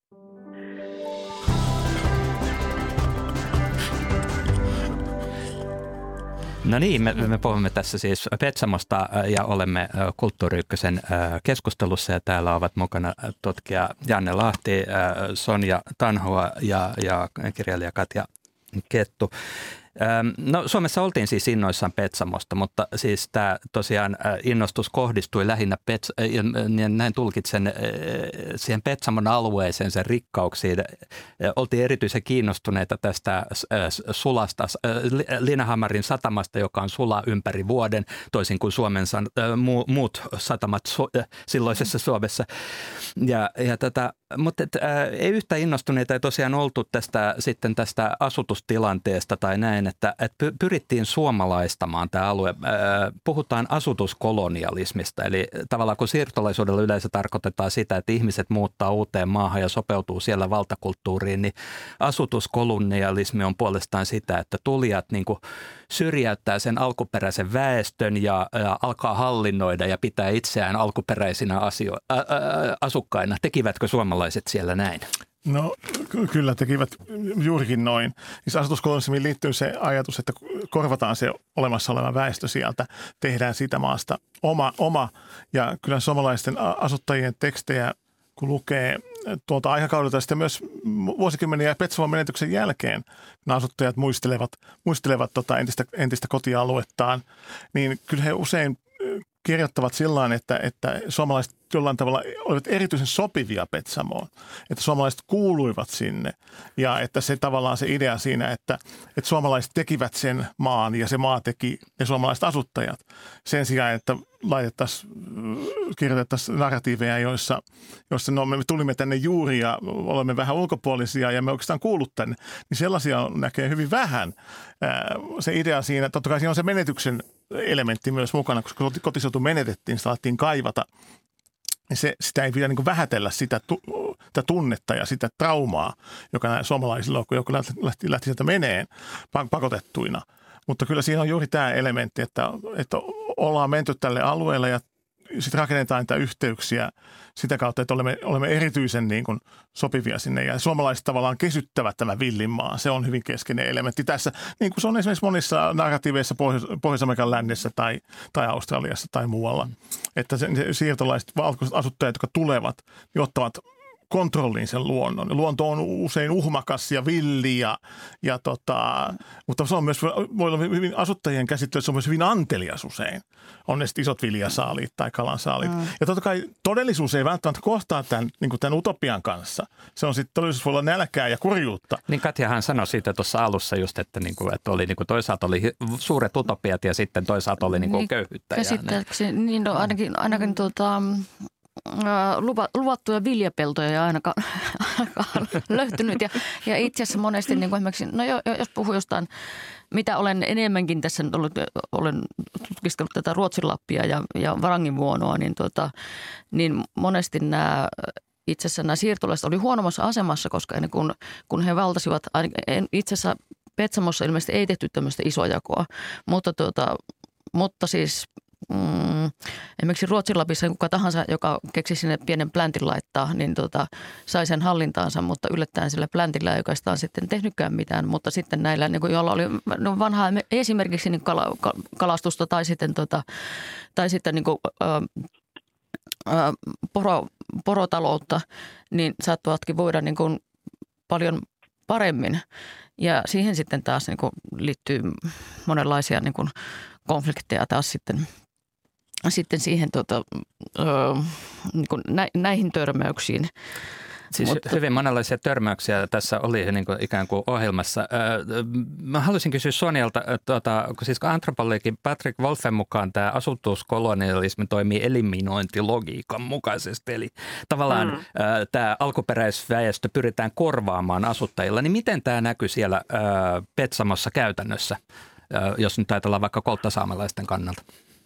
No niin, me, me puhumme tässä siis Petsamosta ja olemme Kulttuuri Ykkösen keskustelussa ja täällä ovat mukana tutkija Janne Lahti, Sonja Tanhoa ja, ja kirjailija Katja Kettu. No Suomessa oltiin siis innoissaan Petsamosta, mutta siis tämä tosiaan innostus kohdistui lähinnä, Pets- ja näin tulkitsen, siihen Petsamon alueeseen, sen rikkauksiin. Oltiin erityisen kiinnostuneita tästä sulasta, Linnanhamarin satamasta, joka on sula ympäri vuoden, toisin kuin Suomen muut satamat silloisessa Suomessa. Ja, ja tätä, mutta et, ä, ei yhtä innostuneita ei tosiaan oltu tästä, sitten tästä asutustilanteesta tai näin, että, että pyrittiin suomalaistamaan tämä alue. Puhutaan asutuskolonialismista, eli tavallaan kun siirtolaisuudella yleensä tarkoitetaan sitä, että ihmiset muuttaa uuteen maahan ja sopeutuu siellä valtakulttuuriin, niin asutuskolonialismi on puolestaan sitä, että tulijat niin kuin syrjäyttää sen alkuperäisen väestön ja, ja alkaa hallinnoida ja pitää itseään alkuperäisinä asio- ä, ä, asukkaina. Tekivätkö suomalaiset siellä näin? No ky- kyllä tekivät juurikin noin. Siis asutuskolonialismiin liittyy se ajatus, että korvataan se olemassa oleva väestö sieltä, tehdään siitä maasta oma, oma. Ja kyllä suomalaisten asuttajien tekstejä, kun lukee tuolta aikakaudelta sitten myös vuosikymmeniä Petsamon menetyksen jälkeen, nämä asuttajat muistelevat, muistelevat tota entistä, entistä kotialuettaan, niin kyllä he usein kirjoittavat sillain, että, että suomalaiset jollain tavalla olivat erityisen sopivia Petsamoon, että suomalaiset kuuluivat sinne ja että se tavallaan se idea siinä, että, että suomalaiset tekivät sen maan ja se maa teki ne suomalaiset asuttajat sen sijaan, että laitettaisiin, kirjoitettaisiin narratiiveja, joissa, joissa no, me tulimme tänne juuri ja olemme vähän ulkopuolisia ja me oikeastaan kuulut tänne, niin sellaisia näkee hyvin vähän. Se idea siinä, totta kai siinä on se menetyksen elementti myös mukana, koska kotiseutu menetettiin, sitä alettiin kaivata. Se, sitä ei pidä niin kuin vähätellä sitä, sitä tunnetta ja sitä traumaa, joka suomalaisilla on, kun joku lähti, lähti, lähti sieltä meneen pakotettuina. Mutta kyllä siinä on juuri tämä elementti, että, että ollaan menty tälle alueelle ja sitten rakennetaan niitä yhteyksiä sitä kautta, että olemme, olemme erityisen niin kuin sopivia sinne. Ja suomalaiset tavallaan kesyttävät tämän villinmaan. Se on hyvin keskeinen elementti tässä, niin kuin se on esimerkiksi monissa narratiiveissa Pohjois- Pohjois-Amerikan lännessä tai, tai Australiassa tai muualla. Että se, se siirtolaiset valkoiset asuttajat, jotka tulevat, niin ottavat kontrolliin sen luonnon. Luonto on usein uhmakas ja villi, ja, ja tota, mutta se on myös, voi olla hyvin asuttajien käsittely, se on myös hyvin antelias usein. On ne isot viljasaaliit tai kalansaaliit. Mm. Ja totta kai todellisuus ei välttämättä kohtaa tämän, niin kuin tämän utopian kanssa. Se on sitten, todellisuus voi olla nälkää ja kurjuutta. Niin Katjahan sanoi siitä tuossa alussa just, että, niin kuin, että oli, niin kuin toisaalta oli suuret utopiat ja sitten toisaalta oli niin kuin niin, köyhyyttä. Käsittääkseni, niin, niin no, ainakin, ainakin tuota... luvattuja viljapeltoja ei ainakaan, ainakaan löytynyt. Ja, ja itse asiassa monesti, niin kuin esimerkiksi, no jos puhuu jostain, mitä olen enemmänkin tässä ollut, olen tutkiskellut tätä Ruotsinlappia ja, ja Varanginvuonoa, niin, tuota, niin monesti nämä itse asiassa nämä siirtolaiset oli huonommassa asemassa, koska ennen kuin, kun he valtasivat, itse asiassa Petsamossa ilmeisesti ei tehty tämmöistä isojakoa, mutta, tuota, mutta siis... Mm, esimerkiksi Ruotsin Lapissa kuka tahansa, joka keksi sinne pienen pläntin laittaa, niin tota, sai sen hallintaansa, mutta yllättäen sillä pläntillä ei oikeastaan sitten tehnytkään mitään. Mutta sitten näillä, niin kuin, joilla oli no vanhaa esimerkiksi niin kala, kalastusta tai sitten, tota, tai sitten niin kuin, ä, ä, poro, porotaloutta, niin saattavatkin voida niin kuin, paljon paremmin. Ja siihen sitten taas niin kuin, liittyy monenlaisia niin kuin, konflikteja taas sitten. Sitten siihen tota, ö, niin kuin nä, näihin törmäyksiin. Siis Mutta, hyvin monenlaisia törmäyksiä tässä oli niin kuin ikään kuin ohjelmassa. Mä haluaisin kysyä Sonjalta, tuota, siis antropologi Patrick Wolfen mukaan tämä asutuskolonialismi toimii eliminointilogiikan mukaisesti. Eli tavallaan mm. tämä alkuperäisväestö pyritään korvaamaan asuttajilla. Niin miten tämä näkyy siellä Petsamossa käytännössä, jos nyt ajatellaan vaikka kolttasaamelaisten kannalta?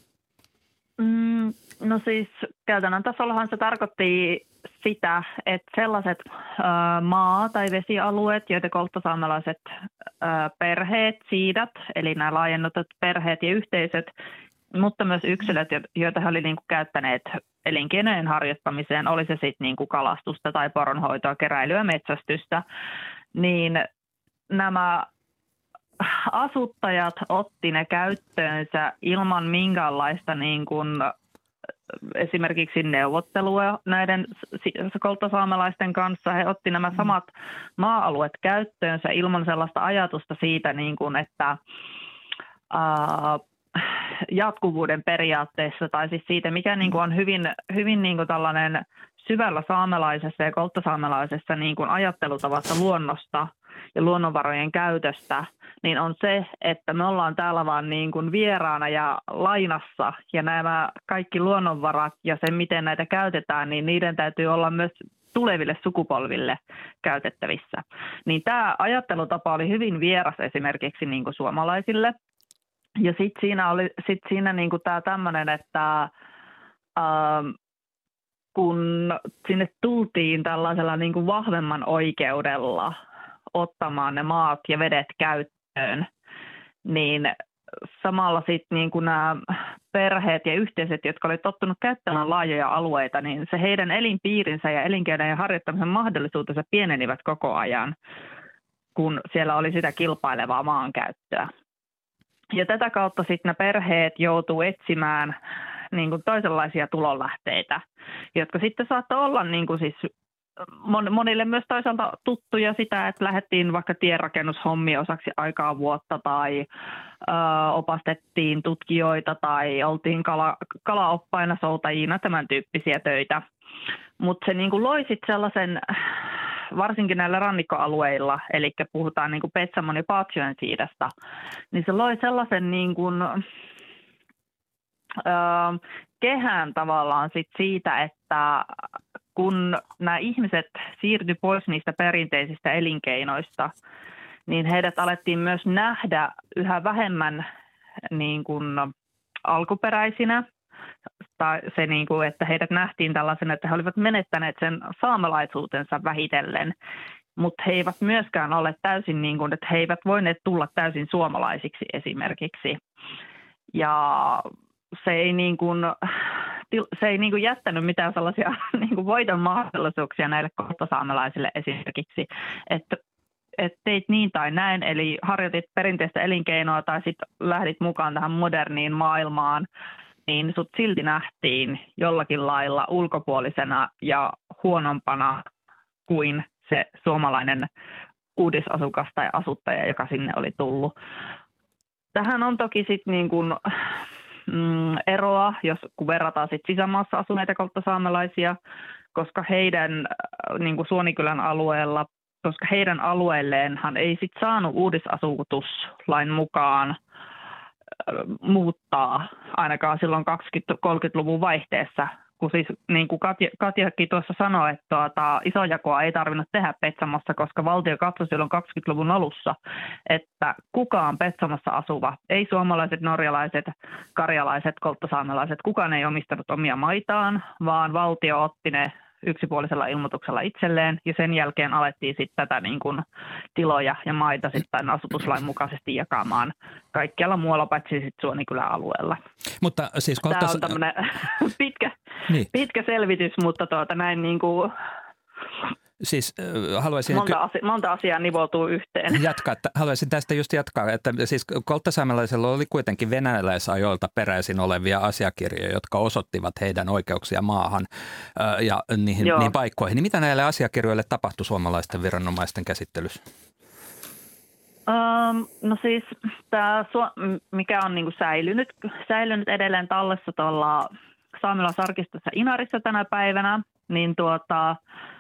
Mm, no siis käytännön tasollahan se tarkoitti sitä, että sellaiset ö, maa- tai vesialueet, joita kolttasaamelaiset ö, perheet, siidat, eli nämä laajennutut perheet ja yhteisöt, mutta myös yksilöt, joita he olivat niin kuin käyttäneet elinkeinojen harjoittamiseen, oli se sitten niin kuin kalastusta tai poronhoitoa, keräilyä, metsästystä, niin nämä asuttajat otti ne käyttöönsä ilman minkäänlaista niin kuin esimerkiksi neuvottelua näiden kolttasaamelaisten kanssa. He otti nämä samat maa-alueet käyttöönsä ilman sellaista ajatusta siitä, niin kuin, että ää, jatkuvuuden periaatteessa tai siis siitä, mikä niin kuin on hyvin, hyvin niin kuin tällainen syvällä saamelaisessa ja kolttasaamelaisessa niin kuin ajattelutavassa luonnosta ja luonnonvarojen käytöstä, niin on se, että me ollaan täällä vaan niin kuin vieraana ja lainassa ja nämä kaikki luonnonvarat ja se, miten näitä käytetään, niin niiden täytyy olla myös tuleville sukupolville käytettävissä. Niin tämä ajattelutapa oli hyvin vieras esimerkiksi niin kuin suomalaisille. Ja sitten siinä oli sit siinä niin kuin tämä tämmöinen, että ähm, kun sinne tultiin tällaisella niin kuin vahvemman oikeudella ottamaan ne maat ja vedet käyttöön, niin samalla sitten niin kuin nämä perheet ja yhteisöt, jotka olivat tottunut käyttämään laajoja alueita, niin se heidän elinpiirinsä ja elinkeinojen harjoittamisen mahdollisuutensa pienenivät koko ajan, kun siellä oli sitä kilpailevaa maankäyttöä. Ja tätä kautta sitten ne perheet joutuu etsimään niin kuin toisenlaisia tulonlähteitä, jotka sitten saattoi olla niin kuin siis monille myös toisaalta tuttuja sitä, että lähdettiin vaikka tienrakennushommia osaksi aikaa vuotta tai ö, opastettiin tutkijoita tai oltiin kala, kalaoppaina, soutajina, tämän tyyppisiä töitä. Mutta se niin kuin loi sitten sellaisen, varsinkin näillä rannikkoalueilla, eli puhutaan niin kuin Petsamon ja Paatsjoen siidasta, niin se loi sellaisen niin kuin, ö, kehän tavallaan sit siitä, että kun nämä ihmiset siirtyi pois niistä perinteisistä elinkeinoista, niin heidät alettiin myös nähdä yhä vähemmän niin kuin alkuperäisinä. Tai se, niin kuin, että heidät nähtiin tällaisena, että he olivat menettäneet sen saamelaisuutensa vähitellen, mutta he eivät myöskään ole täysin, niin kuin, että he eivät voineet tulla täysin suomalaisiksi esimerkiksi. Ja se ei, niin kuin, se ei niin kuin jättänyt mitään sellaisia niin kuin voiton mahdollisuuksia näille kolttasaamelaisille esimerkiksi, että et teit niin tai näin, eli harjoitit perinteistä elinkeinoa tai sitten lähdit mukaan tähän moderniin maailmaan, niin sut silti nähtiin jollakin lailla ulkopuolisena ja huonompana kuin se suomalainen uudisasukas tai asuttaja, joka sinne oli tullut. Tähän on toki sitten niin kuin mm, eroa, jos kun verrataan sit sisämaassa asuneita kolttasaamelaisia, koska heidän niin kuin Suonikylän alueella, koska heidän alueelleenhan ei sit saanut uudisasutuslain mukaan muuttaa ainakaan silloin kaksikymmentä-kolmekymmentäluvun vaihteessa, kun siis niin kuin Katja, Katjakin tuossa sanoi, että tuota, isojakoa ei tarvinnut tehdä Petsamossa, koska valtio katsoi silloin kaksikymmentäluvun alussa, että kukaan Petsamossa asuva, ei suomalaiset, norjalaiset, karjalaiset, kolttasaamelaiset, kukaan ei omistanut omia maitaan, vaan valtio otti ne yksipuolisella ilmoituksella itselleen, ja sen jälkeen alettiin sitten tätä niin kuin tiloja ja maita sitten asutuslain mukaisesti jakamaan kaikkialla muualla paitsi sitten Suonikylän alueella. Mutta siis kolttas... Tämä on tämmöinen pitkä, niin. pitkä selvitys, mutta tuota näin niin kuin Siis äh, haluaisin... Monta, asia, monta asiaa nivoutuu yhteen. Jatkaa, haluaisin tästä just jatkaa, että siis kolttasaamelaisilla oli kuitenkin venäläisajoilta peräisin olevia asiakirjoja, jotka osoittivat heidän oikeuksia maahan äh, ja niihin, niihin paikkoihin. Niin mitä näille asiakirjoille tapahtui suomalaisten viranomaisten käsittelyssä? Um, no siis tämä, mikä on niinku säilynyt, säilynyt edelleen tallessa tuolla saamelaisarkistossa Inarissa tänä päivänä, niin tuota...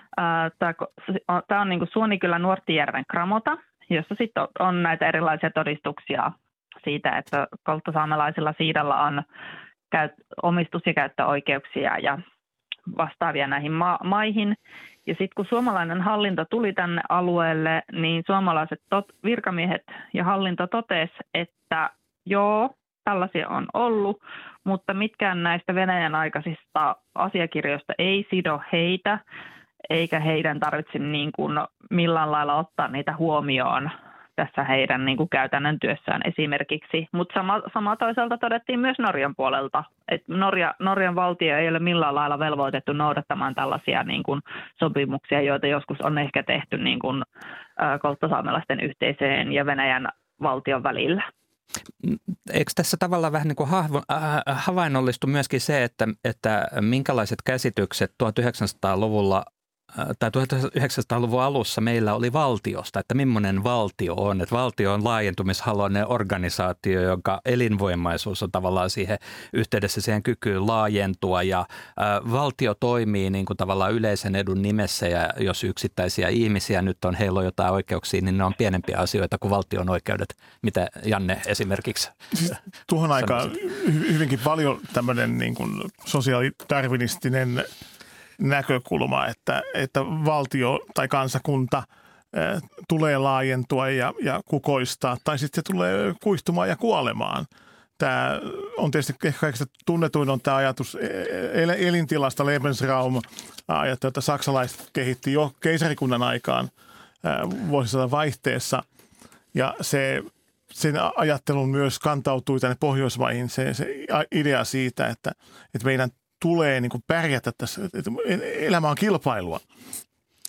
Tämä on niin kuin Suonikylän Nuorttijärven gramota, jossa sitten on näitä erilaisia todistuksia siitä, että kolttasaamelaisilla siidalla on omistus- ja käyttöoikeuksia ja vastaavia näihin ma- maihin. Ja sitten kun suomalainen hallinto tuli tänne alueelle, niin suomalaiset tot- virkamiehet ja hallinto totesi, että joo, tällaisia on ollut, mutta mitkään näistä Venäjän aikaisista asiakirjoista ei sido heitä, eikä heidän tarvitse niin kuin millään lailla ottaa niitä huomioon tässä heidän niin kuin käytännön työssään esimerkiksi. Mutta sama, sama toisaalta todettiin myös Norjan puolelta, että Norja, Norjan valtio ei ole millään lailla velvoitettu noudattamaan tällaisia niin kuin sopimuksia, joita joskus on ehkä tehty niin kuin kolttasaamelaisten yhteisöjen ja Venäjän valtion välillä. Eikö tässä tavallaan vähän niin kuin havainnollistu myöskin se, että, että minkälaiset käsitykset tuhatyhdeksänsataaluvulla tai tuhatyhdeksänsataaluvun alussa meillä oli valtiosta, että millainen valtio on. Että valtio on laajentumishaluinen organisaatio, jonka elinvoimaisuus on tavallaan siihen yhteydessä siihen kykyyn laajentua. Ja ä, valtio toimii niin kuin tavallaan yleisen edun nimessä ja jos yksittäisiä ihmisiä nyt on, heillä on jotain oikeuksia, niin ne on pienempiä asioita kuin valtion oikeudet. Mitä Janne esimerkiksi? Siis tuohon aikaan hyvinkin paljon tämmöinen niin kuin sosiaalitarvinistinen näkökulma, että, että valtio tai kansakunta ä, tulee laajentua ja, ja kukoistaa, tai sitten se tulee kuihtumaan ja kuolemaan. Tämä on tietysti ehkä kaikista tunnetuin on tämä ajatus el, elintilasta, Lebensraum, ajatus, jota saksalaiset kehitti jo keisarikunnan aikaan ä, vuosisadan vaihteessa, ja se sen ajattelun myös kantautui tänne Pohjoismaihin se, se idea siitä, että, että meidän tulee niin kuin pärjätä tässä, että elämä on kilpailua.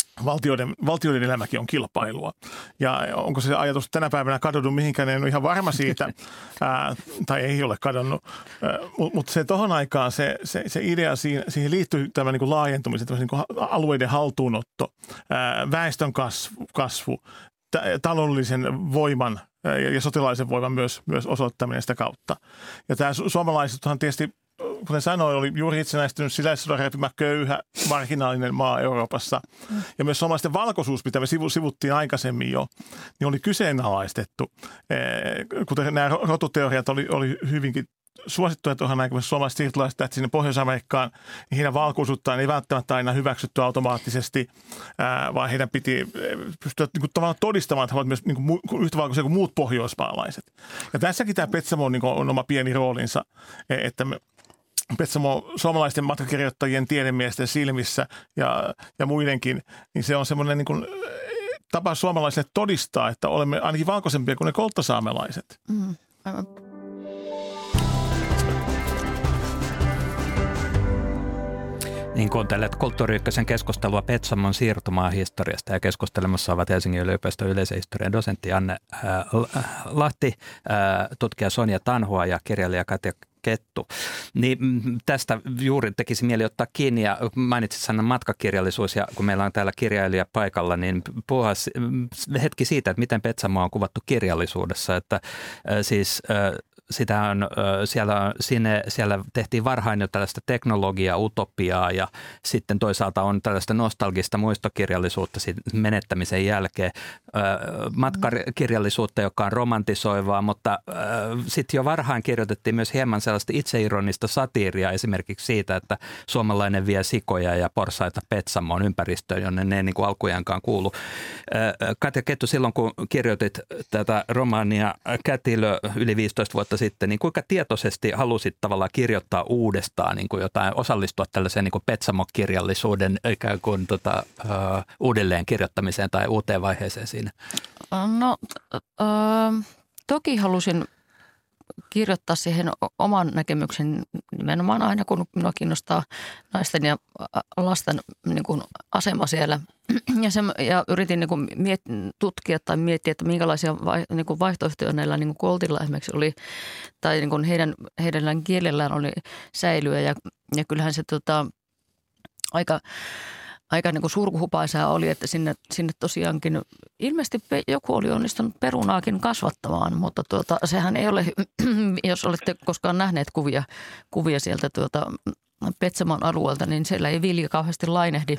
valtioiden, valtioiden elämäkin on kilpailua. Ja onko se ajatus tänä päivänä kadonnut mihinkään, en ole ihan varma siitä, ää, tai ei ole kadonnut. Mutta mut se tohon aikaan se, se, se idea, siihen, siihen liittyy tämä niin kuin laajentumisen, niin kuin alueiden haltuunotto, ää, väestön kasvu, kasvu t- taloudellisen voiman ja sotilaisen voiman myös, myös osoittaminen sitä kautta. Ja tämä su- suomalaisethan tietysti, kuten sanoin, oli juuri itsenäistynyt sisäissodan repimä köyhä, marginaalinen maa Euroopassa. Mm. Ja myös suomalaisten valkoisuus, mitä me sivuttiin aikaisemmin jo, niin oli kyseenalaistettu. Kuten nämä rotuteoriat oli, oli hyvinkin suosittuja tuohon aikaan, kun suomalaiset siirtolaiset lähti sinne Pohjois-Amerikkaan, niin heidän valkoisuuttaan ei välttämättä aina hyväksytty automaattisesti, ää, vaan heidän piti pystyä niin kuin, tavallaan todistamaan, että he ovat myös niin kuin, yhtä valkoisia kuin muut pohjoismaalaiset. Ja tässäkin tämä Petsamo on, niin kuin, on oma pieni roolinsa, että me Petsamo suomalaisten matkakirjoittajien tiedemiesten silmissä ja, ja muidenkin, niin se on semmoinen niin kuin tapa suomalaisille todistaa, että olemme ainakin valkoisempia kuin ne kolttasaamelaiset. Mm, aivan. Niin kuuntelet Kulttuuri Ykkösen keskustelua Petsamon siirtomaahistoriasta ja keskustelemassa ovat Helsingin yliopiston yleisen historian dosentti Anne äh, Lahti, äh, tutkija Sonja Tanhua ja kirjailija Katja Kettu. Niin tästä juuri tekisi mieli ottaa kiinni ja mainitsit sanan matkakirjallisuus ja kun meillä on täällä kirjailija paikalla, niin puhua hetki siitä, että miten Petsamoa on kuvattu kirjallisuudessa, että äh, siis äh, sitä on, siellä, sinne, siellä tehtiin varhain jo tällaista teknologiaa, utopiaa ja sitten toisaalta on tällaista nostalgista muistokirjallisuutta menettämisen jälkeen. Matkakirjallisuutta, joka on romantisoivaa, mutta sitten jo varhain kirjoitettiin myös hieman sellaista itseironista satiiria esimerkiksi siitä, että suomalainen vie sikoja ja porsaita Petsamoon ympäristöön, jonne ne ei niin kuin alkujaankaan kuulu. Katja Kettu, silloin kun kirjoitit tätä romaania Kätilö yli viisitoista vuotta sitten, niin kuinka tietoisesti halusit tavallaan kirjoittaa uudestaan niin kuin jotain, osallistua tällaiseen niin kuin Petsamo-kirjallisuuden ikään kuin tota, uh, uudelleen kirjoittamiseen tai uuteen vaiheeseen siinä? No äh, toki halusin kirjoittaa siihen oman näkemyksen nimenomaan aina, kun minua kiinnostaa naisten ja lasten niin kuin asema siellä. Ja, se, ja yritin niin kuin miet, tutkia tai miettiä, että minkälaisia vai, niin kuin vaihtoehtoja näillä niin kuin koltilla esimerkiksi oli, tai niin kuin heidän, heidän kielellään oli säilyä. Ja, ja kyllähän se tota, aika... Aika niin kuin surkuhupaisaa oli, että sinne, sinne tosiaankin ilmeisesti joku oli onnistunut perunaakin kasvattamaan, mutta tuota, sehän ei ole, jos olette koskaan nähneet kuvia, kuvia sieltä tuota Petsamon alueelta, niin siellä ei vilja kauheasti lainehdi.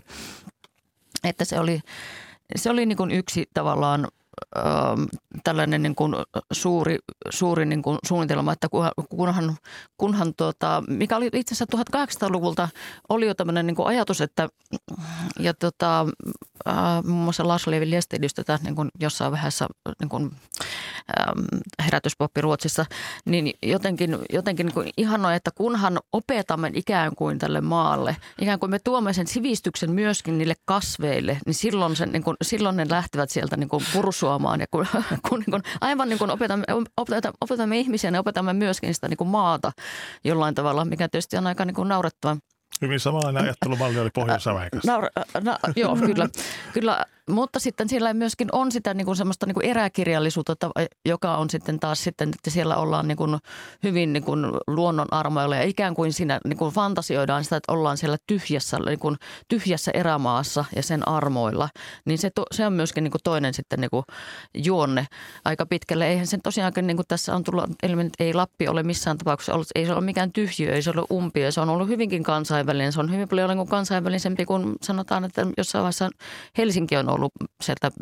Että se oli, se oli niin kuin yksi tavallaan ö, tällainen niin kuin suuri, suuri niin kuin suunnitelma, että kunhan, kunhan tuota, mikä oli itse asiassa tuhatkahdeksansataaluvulta oli jo tämmöinen niin kuin ajatus, että ja tota, äh, muun muassa Lars Levi Lestadius tätä niin kuin jossain vähässä niin kuin, ähm, herätyspoppi Ruotsissa, niin jotenkin, jotenkin niin kuin ihanoi, että kunhan opetamme ikään kuin tälle maalle, ikään kuin me tuomme sen sivistyksen myöskin niille kasveille, niin silloin, sen, niin kuin, silloin ne lähtevät sieltä niin kuin pursuamaan ja kun, kun, niin kuin, aivan niin kuin opetamme, opetamme, opetamme ihmisiä ja opetamme myöskin sitä niin kuin maata jollain tavalla, mikä tietysti on aika niin kuin naurettava. Hyvin samanlainen ajattelumalli oli Pohjois-Amerikassa. No, no, joo, kyllä. kyllä. Mutta sitten siellä myöskin on sitä niin kuin semmoista niin kuin eräkirjallisuutta, joka on sitten taas sitten, että siellä ollaan niin kuin hyvin niin kuin luonnon armoilla ja ikään kuin siinä niin kuin fantasioidaan sitä, että ollaan siellä tyhjässä, niin kuin tyhjässä erämaassa ja sen armoilla. Niin se, to, se on myöskin niin kuin toinen sitten niin kuin juonne aika pitkälle. Eihän sen tosiaankin niin kuin tässä on tullut, ei Lappi ole missään tapauksessa ollut, ei se ole mikään tyhjiö, ei se ole umpio, se on ollut hyvinkin kansainvälinen. Se on hyvin paljon niin kuin kansainvälisempi kuin sanotaan, että jossain vaiheessa Helsinki on ollut sieltä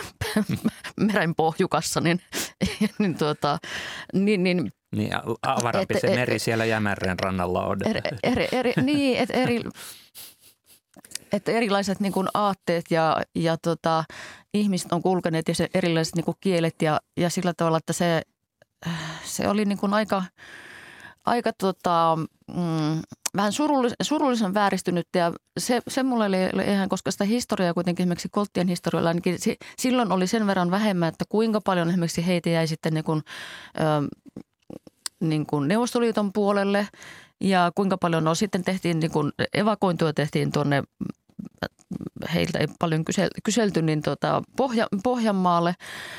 meren pohjukassa, niin, niin, tuota, niin, niin Niin, avarampi et, se meri et, siellä Jämäreen rannalla on. Eri, eri, eri, niin, että eri, et erilaiset niin kuin aatteet ja, ja tota, ihmiset on kulkeneet ja se erilaiset niin kuin kielet ja, ja sillä tavalla, että se, se oli niin kuin aika, aika tota, mm, vähän surullisen, surullisen vääristynyt ja se, se mulle oli ihan, koska sitä historiaa kuitenkin esimerkiksi kolttien historialla, ainakin silloin oli sen verran vähemmän, että kuinka paljon esimerkiksi heitä jäi sitten niin kuin, ö, niin kuin Neuvostoliiton puolelle ja kuinka paljon no sitten tehtiin niin kuin evakuointua tehtiin tuonne heiltä ei paljon kyselty, niin tota Pohja, Pohjanmaalle,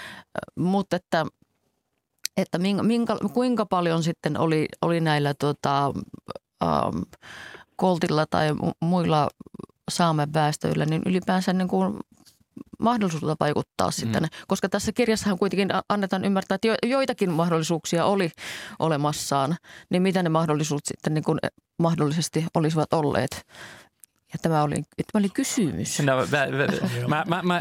mutta että, että minkä, kuinka paljon sitten oli, oli näillä tota, ähm, koltilla tai muilla saamen väestöillä, niin ylipäänsä niin kuin mahdollisuutta vaikuttaa sitten, mm. koska tässä kirjassahan kuitenkin annetaan ymmärtää, että joitakin mahdollisuuksia oli olemassaan, niin mitä ne mahdollisuudet sitten niin kuin mahdollisesti olisivat olleet. Ja tämä oli, tämä oli kysymys. No, mä, mä, mä,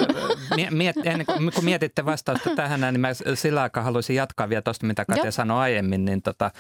miet, ennen kuin, kun mietitte vastausta tähän, niin mä sillä aikaa haluaisin jatkaa vielä tuosta, mitä Katja sanoi aiemmin. Niin tota,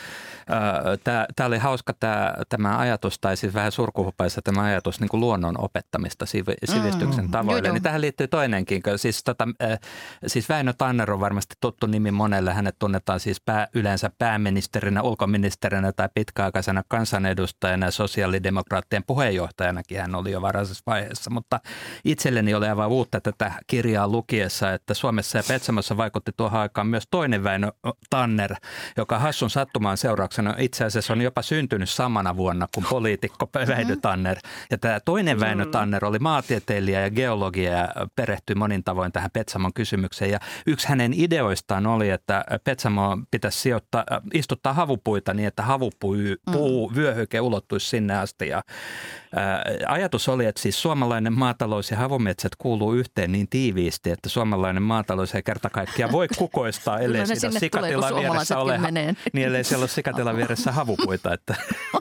tämä oli hauska tämä, tämä ajatus, tai siis vähän surkuhupaisa tämä ajatus niin kuin luonnon opettamista sivistyksen mm. tavoille. Niin tähän liittyy toinenkin. Siis, tota, siis Väinö Tanner on varmasti tuttu nimi monelle. Hänet tunnetaan siis pää, yleensä pääministerinä, ulkoministerinä tai pitkäaikaisena kansanedustajana ja sosiaalidemokraattien puheenjohtajana. Ainakin hän oli jo varhaisessa vaiheessa, mutta itselleni oli aivan uutta tätä kirjaa lukiessa, että Suomessa ja Petsamossa vaikutti tuohon aikaan myös toinen Väinö Tanner, joka hassun sattumaan seurauksena itse asiassa on jopa syntynyt samana vuonna kuin poliitikko Väinö Tanner. Ja tämä toinen Väinö Tanner oli maatieteilijä ja geologia ja perehtyi monin tavoin tähän Petsamon kysymykseen. Ja yksi hänen ideoistaan oli, että Petsamoon pitäisi sijoittaa, istuttaa havupuita niin, että havupuu vyöhyke ulottuisi sinne asti. Ja ajatus oli, että siis suomalainen maatalous ja havumetsät kuuluu yhteen niin tiiviisti, että suomalainen maatalous ei kerta kaikkiaan voi kukoistaa, ellei siellä sikatilan vieressä ole, niin ellei siellä ole sikatilan vieressä havupuita. Että.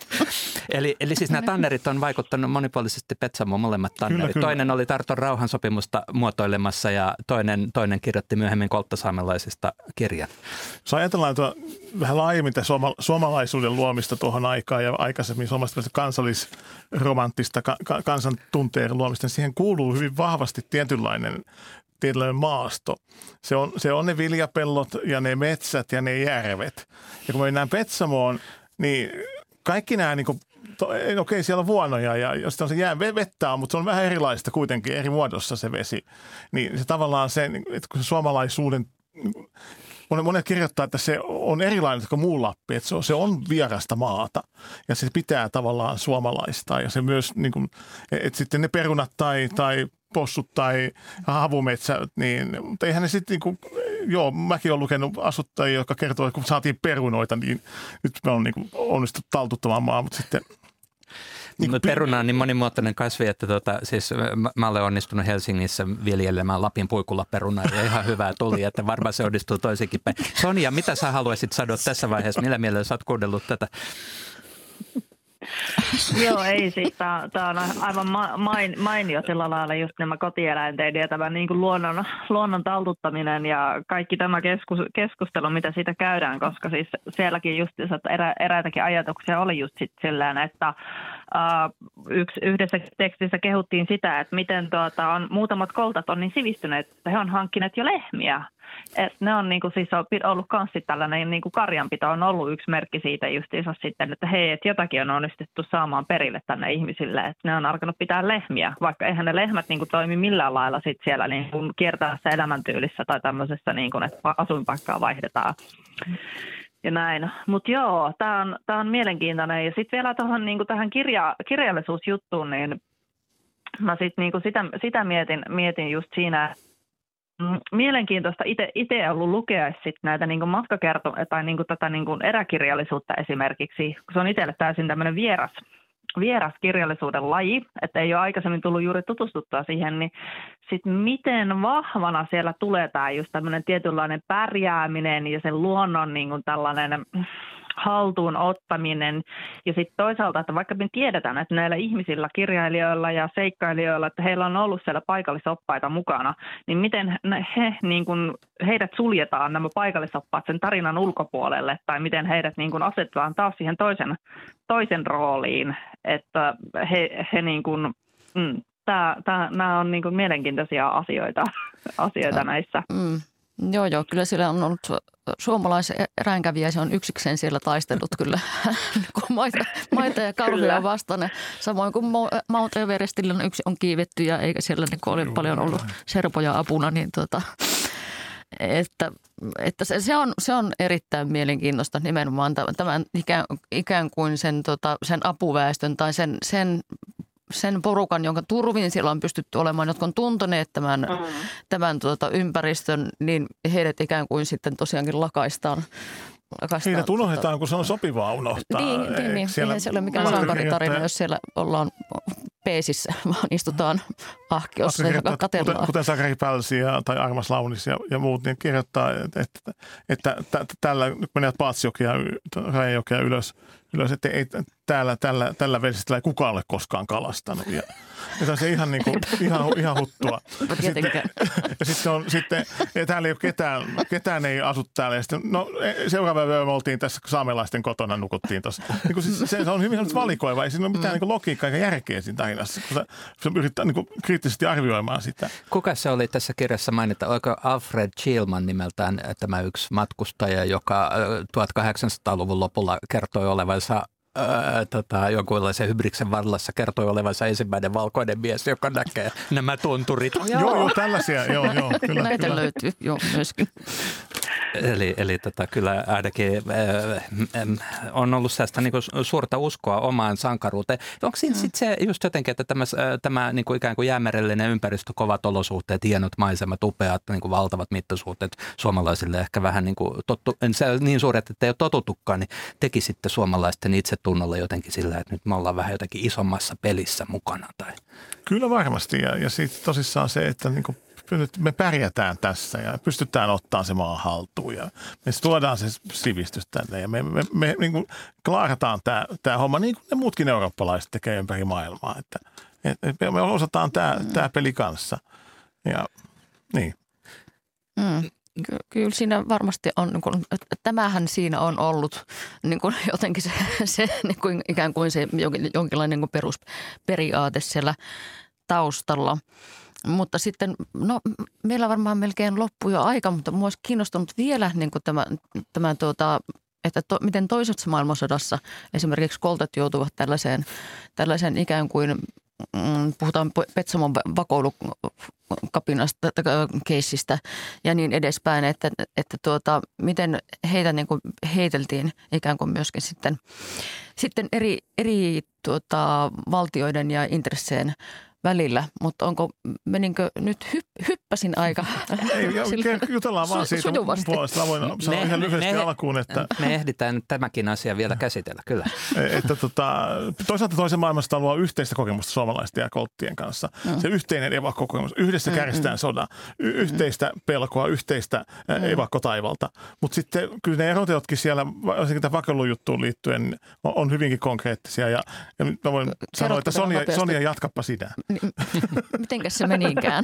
eli, eli siis nämä tannerit on vaikuttanut monipuolisesti Petsamoon, molemmat tannerit. Kyllä, kyllä. Toinen oli Tarton rauhansopimusta muotoilemassa ja toinen, toinen kirjoitti myöhemmin kolttasaamelaisista kirjan. Jos ajatellaan tuo vähän laajemmin suoma, suomalaisuuden luomista tuohon aikaan ja aikaisemmin suomalaisesta kansallisromanttista ka, ka, kansantunteen luomista, niin siihen kuuluu hyvin vahvasti tietynlainen, tietynlainen maasto. Se on, se on ne viljapellot ja ne metsät ja ne järvet. Ja kun me mennään Petsamoon, niin kaikki nämä, niin kuin, okei okay, siellä on vuonoja ja jos on se jää vettä on, mutta se on vähän erilaista kuitenkin eri muodossa se vesi. Niin se tavallaan se, että kun se suomalaisuuden monet kirjoittaa, että se on erilainen kuin muu Lappi, että se on, se on vierasta maata ja se pitää tavallaan suomalaistaa ja se myös, niin kuin, että sitten ne perunat tai, tai possut tai havumetsät, niin, mutta eihän ne sitten, niin joo, mäkin olen lukenut asuttajia, jotka kertoo, että kun saatiin perunoita, niin nyt me on niin kuin onnistuttu taltuttamaan maa, mutta sitten Niin no, peruna on niin monimuotoinen kasvi, että tota, siis mä olen onnistunut Helsingissä viljelemään Lapin puikulla perunaa ja ihan hyvää tuli, että varmaan se onnistuu toisenkin päin. Sonja, mitä sä haluaisit sanoa tässä vaiheessa? Millä mielellä sä oot kuunnellut tätä? Joo, ei siis. Tämä on aivan main, mainio sillä lailla just nämä kotieläinten ja tämä niin kuin luonnon, luonnon taltuttaminen ja kaikki tämä keskus, keskustelu, mitä siitä käydään, koska siis sielläkin just että erä, eräitäkin ajatuksia oli just sit sillään, että uh, yksi, yhdessä tekstissä kehuttiin sitä, että miten tuota, on, muutamat koltat on niin sivistyneet, että he on hankkineet jo lehmiä. Et ne on niinku siis ollut myös tällainen niinku karjanpito on ollut yksi merkki siitä justiinsa sitten, että hei, että jotakin on onnistettu saamaan perille tänne ihmisille, että ne on alkanut pitää lehmiä, vaikka eihän ne lehmät niinku toimi millään lailla sit siellä niinku kiertävässä elämäntyylissä tai tämmöisessä, niinku, että asuinpaikkaa vaihdetaan. Ja näin. Mutta joo, tämä on, tää on mielenkiintoinen. Ja sitten vielä tohon, niinku, tähän kirja, kirjallisuusjuttuun, niin mä sit, niinku, sitä, sitä mietin, mietin just siinä, mielenkiintoista itse ollut lukea sit näitä niinku matkakertoja tai niinku tätä niinku eräkirjallisuutta esimerkiksi, kun se on itselle täysin tämmöinen vieras, vieras kirjallisuuden laji, että ei ole aikaisemmin tullut juuri tutustuttua siihen, niin sitten miten vahvana siellä tulee tämä just tämmöinen tietynlainen pärjääminen ja sen luonnon niinku tällainen haltuun ottaminen ja sitten toisaalta, että vaikka me tiedetään, että näillä ihmisillä, kirjailijoilla ja seikkailijoilla, että heillä on ollut siellä paikallisoppaita mukana, niin miten he, niin kun, heidät suljetaan nämä paikallisoppaat sen tarinan ulkopuolelle tai miten heidät niin kun asetetaan taas siihen toisen, toisen rooliin, että he, he niin kun, mm, tää, tää, nämä on niin kun mielenkiintoisia asioita, asioita näissä. Mm. Joo, joo, kyllä siellä on ollut suomalaisen eräänkävijä, se on yksikseen siellä taistellut kyllä maita, maita ja karhuja vastaan. Samoin kuin Mount Everestillä on yksi on kiivetty ja eikä siellä niin ole paljon ollut serpoja apuna, niin tota, että, että se, se, on, se on erittäin mielenkiintoista nimenomaan tämän ikään, ikään kuin sen, tota, sen apuväestön tai sen, sen sen porukan, jonka turvin siellä on pystytty olemaan, jotka on tunteneet tämän, mm. tämän tuota, ympäristön, niin heidät ikään kuin sitten tosiaankin lakaistaan. lakaistaan Heidät unohdetaan, tuota, kun se on sopivaa unohtaa. Niin, niin, niin. Eihän se ole mikään sankaritarina, jos siellä ollaan peesissä, vaan istutaan ahkiossa ja katellaan. Kuten, kuten Sakari Pälsi ja, tai Armas Launis ja, ja muut, niin kirjoittaa, että, että, että, että tällä, nyt menevät Paatsjokea, Rajajokea ylös, ylös että ei, täällä, tällä, tällä vesistöllä ei kukaan ole koskaan kalastanut. Ja, ja se on se ihan, niin kuin, ihan, ihan huttua. Ja sitten, ja sitten, on, sitten ja täällä ei ole ketään, ketään ei asu täällä. Ja sitten, no seuraava yö me oltiin tässä saamelaisten kotona, nukuttiin tuossa. Niin se, se on hyvin valikoiva, ei siinä ole mitään mm. niin logiikkaa eikä järkeä siinä tarinassa, kun se yrittää niin kriittisesti arvioimaan sitä. Kuka se oli tässä kirjassa mainita? Oliko Alfred Chilman nimeltään tämä yksi matkustaja, joka tuhatkahdeksansataaluvun lopulla kertoi olevansa Öö, tota, jonkunlaisen hybriksen vallassa, kertoi olevansa ensimmäinen valkoinen mies, joka näkee nämä tunturit. Oh, joo. joo, joo, tällaisia, joo, joo. Kyllä, näitä kyllä. löytyy, joo, myöskin. Eli, eli tota, kyllä ainakin äh, on ollut sellaista niin kuin suurta uskoa omaan sankaruuteen. Onko siinä mm. sitten se just jotenkin, että tämä, tämä niin kuin ikään kuin jäämerellinen ympäristö, kovat olosuhteet, hienot maisemat, upeat, niin kuin valtavat mittasuhteet suomalaisille ehkä vähän niin kuin tottu, niin suuret, että ei ole totuttukaan, niin teki sitten suomalaisten itsetunnolle jotenkin sillä, että nyt me ollaan vähän jotenkin isommassa pelissä mukana. Tai. Kyllä varmasti ja, ja sitten tosissaan se, että niin kuin me pärjätään tässä ja pystytään ottamaan se maa haltuun ja me tuodaan se sivistys tänne ja me, me, me niin kuin klaarataan tämä, tämä homma niin kuin ne muutkin eurooppalaiset tekee ympäri maailmaa. Että, että me osataan tämä, mm. tämä peli kanssa ja niin. Mm. Ky- kyllä siinä varmasti on, niin kuin, tämähän siinä on ollut niin kuin jotenkin se, se niin kuin ikään kuin se jonkinlainen niin kuin perusperiaate siellä taustalla. Mutta sitten, no meillä varmaan melkein loppui jo aika, mutta minua olisi kiinnostunut vielä niin kuin tämä, tämä tuota, että to, miten toisessa maailmansodassa esimerkiksi koltat joutuvat tällaiseen, tällaiseen ikään kuin, mm, puhutaan Petsamon vakoilukapinasta, keissistä ja niin edespäin, että, että tuota, miten heitä niin kuin heiteltiin ikään kuin myöskin sitten, sitten eri, eri tuota, valtioiden ja intresseen välillä, mutta onko, meninkö nyt hypp, hyppäsin aika Ei, jutellaan vaan siitä puolesta. Mä voin sanoa ihan lyhyesti me, alkuun, että me ehditään nyt tämäkin asia vielä käsitellä, kyllä. Että tota, toisaalta toisen maailmasta luo yhteistä kokemusta suomalaisten ja kolttien kanssa. Mm. Se yhteinen evakkokokemus, yhdessä kärjestään mm. sodan, y- yhteistä pelkoa, yhteistä mm. evakkotaivalta. Mutta sitten kyllä ne eroteotkin siellä, varsinkin tämän vakoilujuttuun liittyen, on, on hyvinkin konkreettisia. Ja, ja mä voin Kerrotko sanoa, että Sonja, Sonja jatkappa sitä. Mitenkäs se menikään?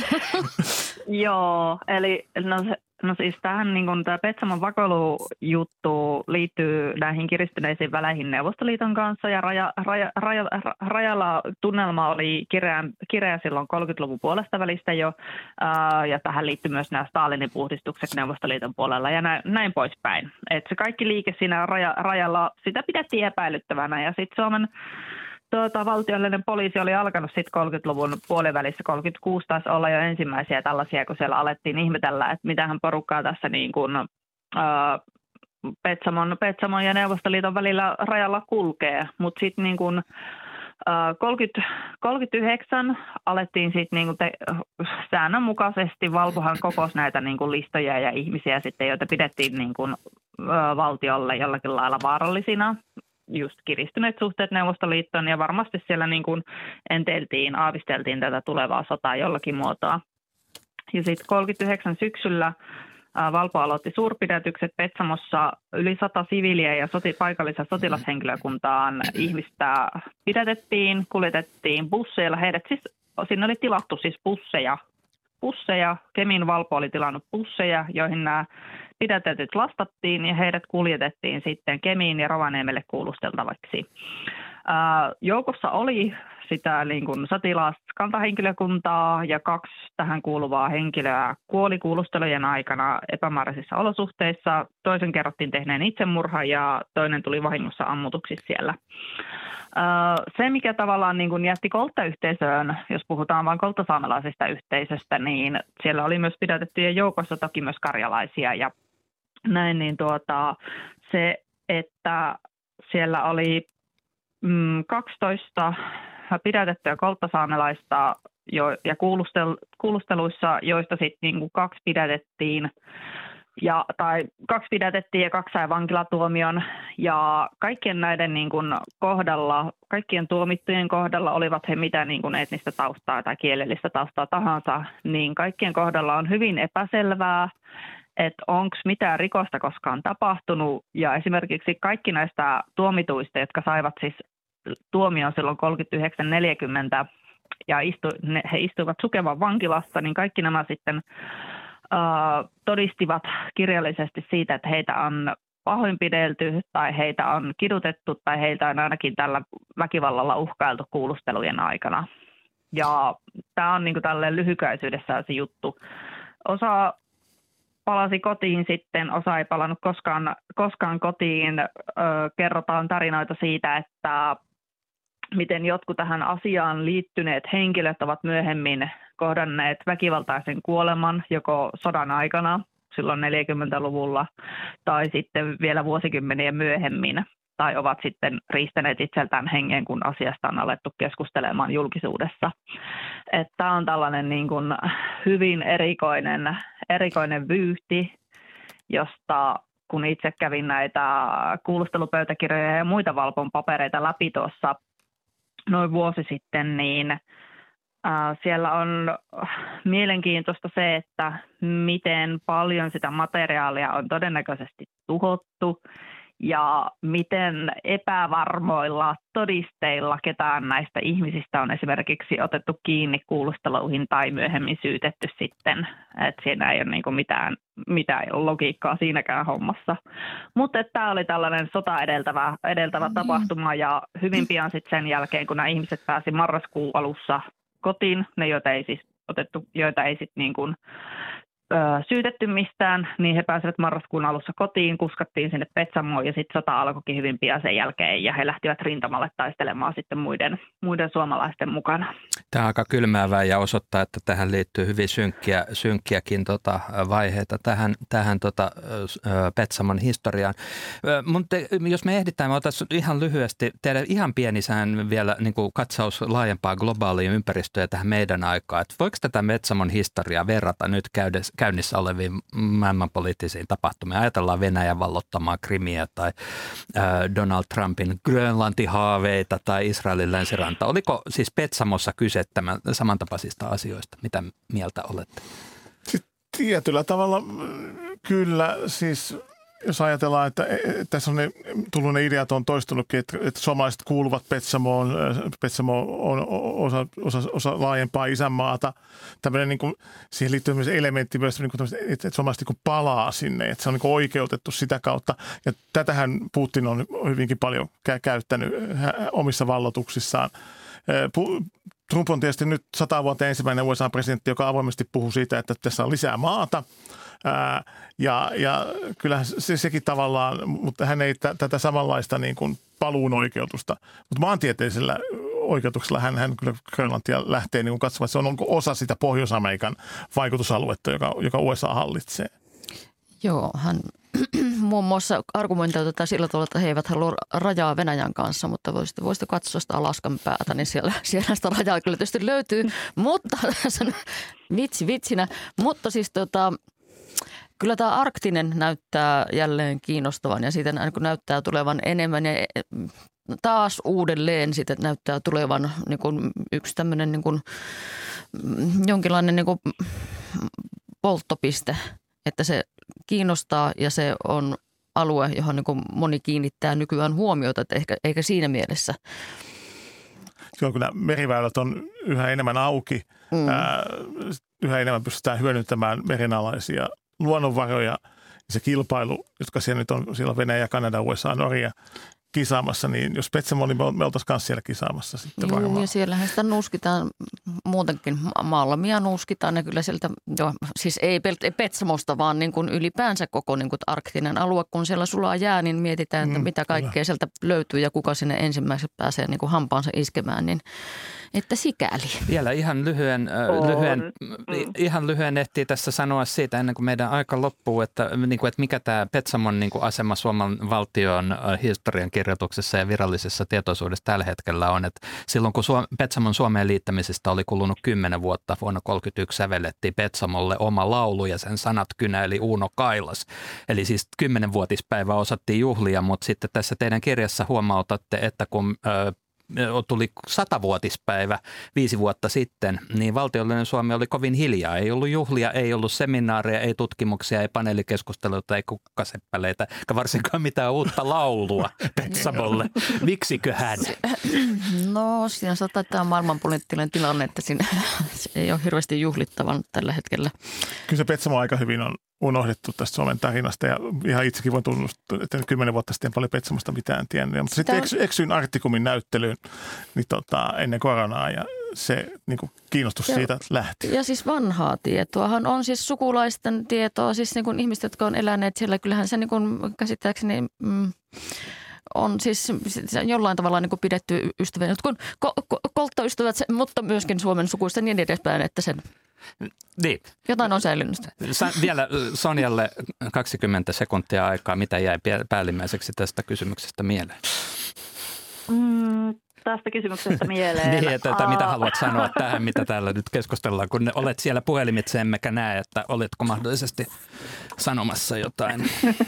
Joo, eli no, se, no siis tähän niin kuin tämä Petsamon vakoilujuttu liittyy näihin kiristyneisiin väleihin Neuvostoliiton kanssa ja raja, raja, raja, rajalla tunnelma oli kireä, kireä silloin kolmekymmentäluvun puolesta välistä jo ää, ja tähän liittyy myös nämä Stalinin puhdistukset Neuvostoliiton puolella ja näin, näin poispäin. Et se kaikki liike siinä raja, rajalla, sitä pidettiin epäilyttävänä ja sitten Suomen Tuota, valtiollinen poliisi oli alkanut sitten kolmekymmentäluvun puolivälissä, kolmekymmentäkuusi taisi olla jo ensimmäisiä tällaisia, kun siellä alettiin ihmetellä, että mitähän porukkaa tässä niin kuin, ää, Petsamon, Petsamon ja Neuvostoliiton välillä rajalla kulkee. Mutta sitten niin kuin, ää, kolmekymmentä, kolmekymmentäyhdeksän alettiin sitten niin kuin te, säännönmukaisesti, Valpohan kokosi näitä niin kuin listoja ja ihmisiä sitten, joita pidettiin niin kuin, ää, valtiolle jollakin lailla vaarallisina. Just kiristyneet suhteet Neuvostoliittoon ja varmasti siellä niin kuin enteiltiin, aavisteltiin tätä tulevaa sotaa jollakin muotoa. Ja sitten kolmekymmentäyhdeksän syksyllä Valpo aloitti suurpidätykset Petsamossa. Yli sata siviiliä ja soti, paikallisen sotilashenkilökuntaan ihmistä pidätettiin, kuljetettiin busseilla. Heidät siis, sinne oli tilattu siis busseja. busseja. Kemin Valpo oli tilannut busseja, joihin nämä pidätetyt lastattiin ja heidät kuljetettiin sitten Kemiin ja Rovaniemelle kuulusteltavaksi. Joukossa oli sitä niin kuin sotilaskantahenkilökuntaa ja kaksi tähän kuuluvaa henkilöä kuoli kuulustelujen aikana epämääräisissä olosuhteissa. Toisen kerrottiin tehneen itsemurha ja toinen tuli vahingossa ammutuksi siellä. Se, mikä tavallaan niin kuin jätti kolttayhteisöön, jos puhutaan vain kolttasaamelaisesta yhteisöstä, niin siellä oli myös pidätettyjen joukossa toki myös karjalaisia ja näin, niin tuota, se, että siellä oli mm, kaksitoista pidätettyä kolttasaamelaista jo, ja kuulustel, kuulusteluissa, joista sitten niinku kaksi pidätettiin. Ja, tai kaksi pidätettiin ja kaksi sai vankilatuomion ja kaikkien näiden niin kuin kohdalla, kaikkien tuomittujen kohdalla olivat he mitä niin kuin etnistä taustaa tai kielellistä taustaa tahansa, niin kaikkien kohdalla on hyvin epäselvää, että onko mitään rikosta koskaan tapahtunut ja esimerkiksi kaikki näistä tuomituista, jotka saivat siis tuomion silloin kolmekymmentäyhdeksän neljäkymmentä ja istu, ne, he istuivat Sukevan vankilassa, niin kaikki nämä sitten Uh, todistivat kirjallisesti siitä, että heitä on pahoinpidelty tai heitä on kidutettu tai heitä on ainakin tällä väkivallalla uhkailtu kuulustelujen aikana. Ja tämä on niin kuin tälleen lyhykäisyydessään se juttu. Osa palasi kotiin sitten, osa ei palannut koskaan, koskaan kotiin. Uh, kerrotaan tarinoita siitä, että miten jotkut tähän asiaan liittyneet henkilöt ovat myöhemmin kohdanneet väkivaltaisen kuoleman joko sodan aikana silloin neljäkymmentäluvulla tai sitten vielä vuosikymmeniä myöhemmin tai ovat sitten riistäneet itseltään hengen, kun asiasta on alettu keskustelemaan julkisuudessa. Tämä on tällainen niin kuin hyvin erikoinen, erikoinen vyyhti, josta kun itse kävin näitä kuulustelupöytäkirjoja ja muita Valpon papereita läpi tuossa noin vuosi sitten, niin Uh, siellä on mielenkiintoista se, että miten paljon sitä materiaalia on todennäköisesti tuhottu ja miten epävarmoilla todisteilla ketään näistä ihmisistä on esimerkiksi otettu kiinni kuulusteluihin tai myöhemmin syytetty sitten. Että siinä ei ole niinku mitään, mitään logiikkaa siinäkään hommassa. Mutta tämä oli tällainen sota edeltävä, edeltävä mm. tapahtuma ja hyvin pian sitten sen jälkeen, kun nämä ihmiset pääsi marraskuun alussa kotiin, ne joita ei siis otettu, joita ei sitten niin kuin ö, syytetty mistään, niin he pääsivät marraskuun alussa kotiin, kuskattiin sinne Petsamoon ja sitten sota alkoikin hyvin pian sen jälkeen ja he lähtivät rintamalle taistelemaan sitten muiden, muiden suomalaisten mukana. Tämä on aika kylmäävää ja osoittaa, että tähän liittyy hyvin synkkiä, synkkiäkin tota vaiheita tähän, tähän tota, Petsamon historiaan. Mutta jos me ehditään, me otaisiin ihan lyhyesti tehdä ihan pieni sään vielä niin kuin katsaus laajempaa globaalia ympäristöä tähän meidän aikaan. Et voiko tätä Petsamon historiaa verrata nyt käynnissä oleviin maailmanpoliittisiin tapahtumiin? Ajatellaan Venäjän vallottamaa Krimiä tai Donald Trumpin Grönlanti-haaveita tai Israelin länsiranta. Oliko siis Petsamossa kyse tämän samantapaisista asioista? Mitä mieltä olette? Sitten tietyllä tavalla kyllä, siis jos ajatellaan, että tässä on ne, tullut ne ideat on toistunutkin, että, että suomalaiset kuuluvat Petsamoon, Petsamo on osa, osa, osa laajempaa isänmaata. Tämmöinen niin kuin, siihen liittyy myös elementti myös, niin kuin, että, että suomalaiset niin kuin palaa sinne, että se on niin kuin oikeutettu sitä kautta. Ja tätähän Putin on hyvinkin paljon käyttänyt omissa vallotuksissaan. Trump on tietysti nyt sata vuotta ensimmäinen U S A-presidentti, joka avoimesti puhuu siitä, että tässä on lisää maata. Ää, ja, ja kyllähän se, sekin tavallaan, mutta hän ei t- tätä samanlaista niin kuin paluun oikeutusta. Mutta maantieteellisellä oikeutuksella hän, hän kyllä Grönlantia lähtee niin kuin katsomaan, että se on osa sitä Pohjois-Amerikan vaikutusaluetta, joka, joka U S A hallitsee. Joo, hän muun muassa argumentoi tätä sillä tavalla, että he eivät halua rajaa Venäjän kanssa, mutta voisitte, voisitte katsoa sitä Alaskan päätä, niin siellä, siellä sitä rajaa kyllä tietysti löytyy, mutta vitsi vitsinä, mutta siis tota, kyllä tämä arktinen näyttää jälleen kiinnostavan ja siitä näyttää tulevan enemmän ja taas uudelleen sitten näyttää tulevan niin kuin yksi tämmöinen niin kuin, jonkinlainen niin kuin polttopiste, että se kiinnostaa ja se on alue, johon niin kuin moni kiinnittää nykyään huomiota, että ehkä, eikä siinä mielessä. Se on kyllä, meriväylät on yhä enemmän auki, mm. Ää, yhä enemmän pystytään hyödyntämään merenalaisia luonnonvaroja. Se kilpailu, jotka siellä nyt on, siellä Venäjä, Kanada, U S A, Norja kisaamassa, niin jos Petsamo, niin me oltaisiin kanssa siellä kisaamassa sitten Joo, varmaan. Ja siellähän sitä nuuskitaan muutenkin, Malmia nuuskitaan ja kyllä sieltä, joo, siis ei Petsamosta, vaan niin kuin ylipäänsä koko niin kuin arktinen alue, kun siellä sulaa jää, niin mietitään, että mm, mitä kaikkea kyllä sieltä löytyy ja kuka sinne ensimmäiseksi pääsee niin kuin hampaansa iskemään, niin että sikäli. Vielä ihan lyhyen, lyhyen, ihan lyhyen ehtii tässä sanoa siitä ennen kuin meidän aika loppuu, että, niin kuin, että mikä tämä Petsamon niin kuin asema Suomen valtion historian käsikirjoituksessa ja virallisessa tietoisuudessa tällä hetkellä on, että silloin kun Suom- Petsamon Suomeen liittämisestä oli kulunut kymmenen vuotta, vuonna tuhatyhdeksänsataakolmekymmentäyksi sävellettiin Petsamolle oma laulu ja sen sanat kynäili Uno Kailas. Eli siis kymmenvuotispäivä osattiin juhlia, mutta sitten tässä teidän kirjassa huomautatte, että kun ö, tuli satavuotispäivä viisi vuotta sitten, niin valtiollinen Suomi oli kovin hiljaa. Ei ollut juhlia, ei ollut seminaareja, ei tutkimuksia, ei paneelikeskusteluita, ei kukkaseppeleitä, eikä varsinkaan mitään uutta laulua Petsamolle. Miksiköhän? No siinä saattaa, että tämä on maailmanpoliittinen tilanne, että siinä se ei ole hirveästi juhlittavan tällä hetkellä. Kyllä se Petsamo aika hyvin on unohdettu tästä Suomen tarinasta ja ihan itsekin voin tunnustaa, että kymmenen vuotta sitten en paljon Petsamosta mitään tiennyt. Mutta sitten Tämä... eksyin Arttikumin näyttelyyn niin tota, ennen koronaa ja se niin kuin kiinnostus ja, siitä lähti. Ja siis vanhaa tietoahan on siis sukulaisten tietoa, siis niin kuin ihmiset, jotka on eläneet siellä. Kyllähän se niin kuin käsittääkseni mm, on siis jollain tavalla niin kuin pidetty ystävänä, jotkut ko- ko- kolttaystävät, mutta myöskin Suomen sukuista niin edespäin, että sen... Niin. Jotain on säilynyt. Sa- vielä Sonjalle kaksikymmentä sekuntia aikaa. Mitä jäi päällimmäiseksi tästä kysymyksestä mieleen? Mm, tästä kysymyksestä mieleen. niin, että, että mitä haluat sanoa tähän, mitä täällä nyt keskustellaan, kun olet siellä puhelimitse, emmekä näe, että oletko mahdollisesti sanomassa jotain?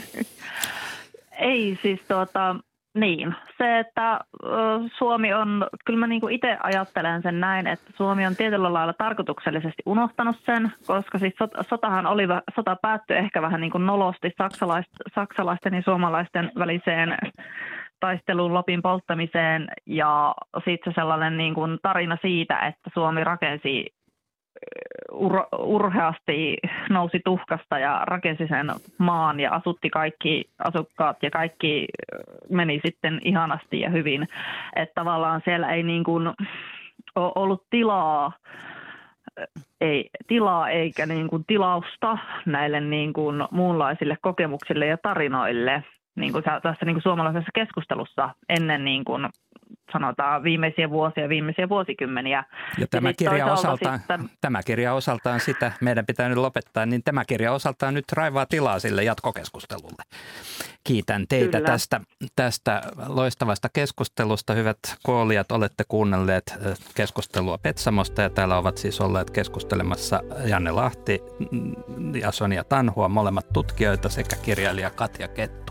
Ei siis tuota... Niin, se, että Suomi on, kyllä mä niinku itse ajattelen sen näin, että Suomi on tietyllä lailla tarkoituksellisesti unohtanut sen, koska siis sotahan oli, sota päättyi ehkä vähän niin kuin nolosti saksalaisten, saksalaisten ja suomalaisten väliseen taisteluun, Lopin polttamiseen ja sitten sellainen niin kuin tarina siitä, että Suomi rakensi ur- urheasti nousi tuhkasta ja rakensi sen maan ja asutti kaikki asukkaat ja kaikki meni sitten ihanasti ja hyvin. Että tavallaan siellä ei niin kuin ole ollut tilaa, ei, tilaa eikä niin kuin tilausta näille niin kuin muunlaisille kokemuksille ja tarinoille niin kuin tässä niin kuin suomalaisessa keskustelussa ennen niin kuin sanotaan viimeisiä vuosia, viimeisiä vuosikymmeniä. Ja tämä kirja, osaltaan, sitten... tämä kirja osaltaan sitä, meidän pitää nyt lopettaa, niin tämä kirja osaltaan nyt raivaa tilaa sille jatkokeskustelulle. Kiitän teitä tästä, tästä loistavasta keskustelusta. Hyvät kuulijat, olette kuunnelleet keskustelua Petsamosta ja täällä ovat siis olleet keskustelemassa Janne Lahti ja Sonja Tanhua, molemmat tutkijoita sekä kirjailija Katja Kettu.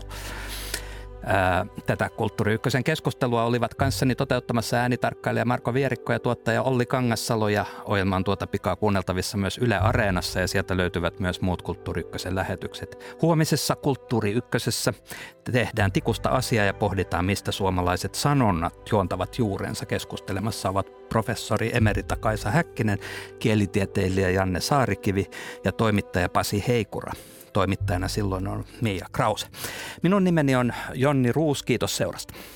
Tätä Kulttuuri Ykkösen keskustelua olivat kanssani toteuttamassa äänitarkkailija Marko Vierikko ja tuottaja Olli Kangassalo, ja ohjelma on tuota pikaa kuunneltavissa myös Yle Areenassa ja sieltä löytyvät myös muut Kulttuuri Ykkösen lähetykset. Huomisessa Kulttuuri Ykkösessä tehdään tikusta asiaa ja pohditaan, mistä suomalaiset sanonnat juontavat juurensa. Keskustelemassa ovat professori emerita Kaisa Häkkinen, kielitieteilijä Janne Saarikivi ja toimittaja Pasi Heikura. Toimittajana silloin on Mia Krause. Minun nimeni on Jonni Ruus. Kiitos seurasta.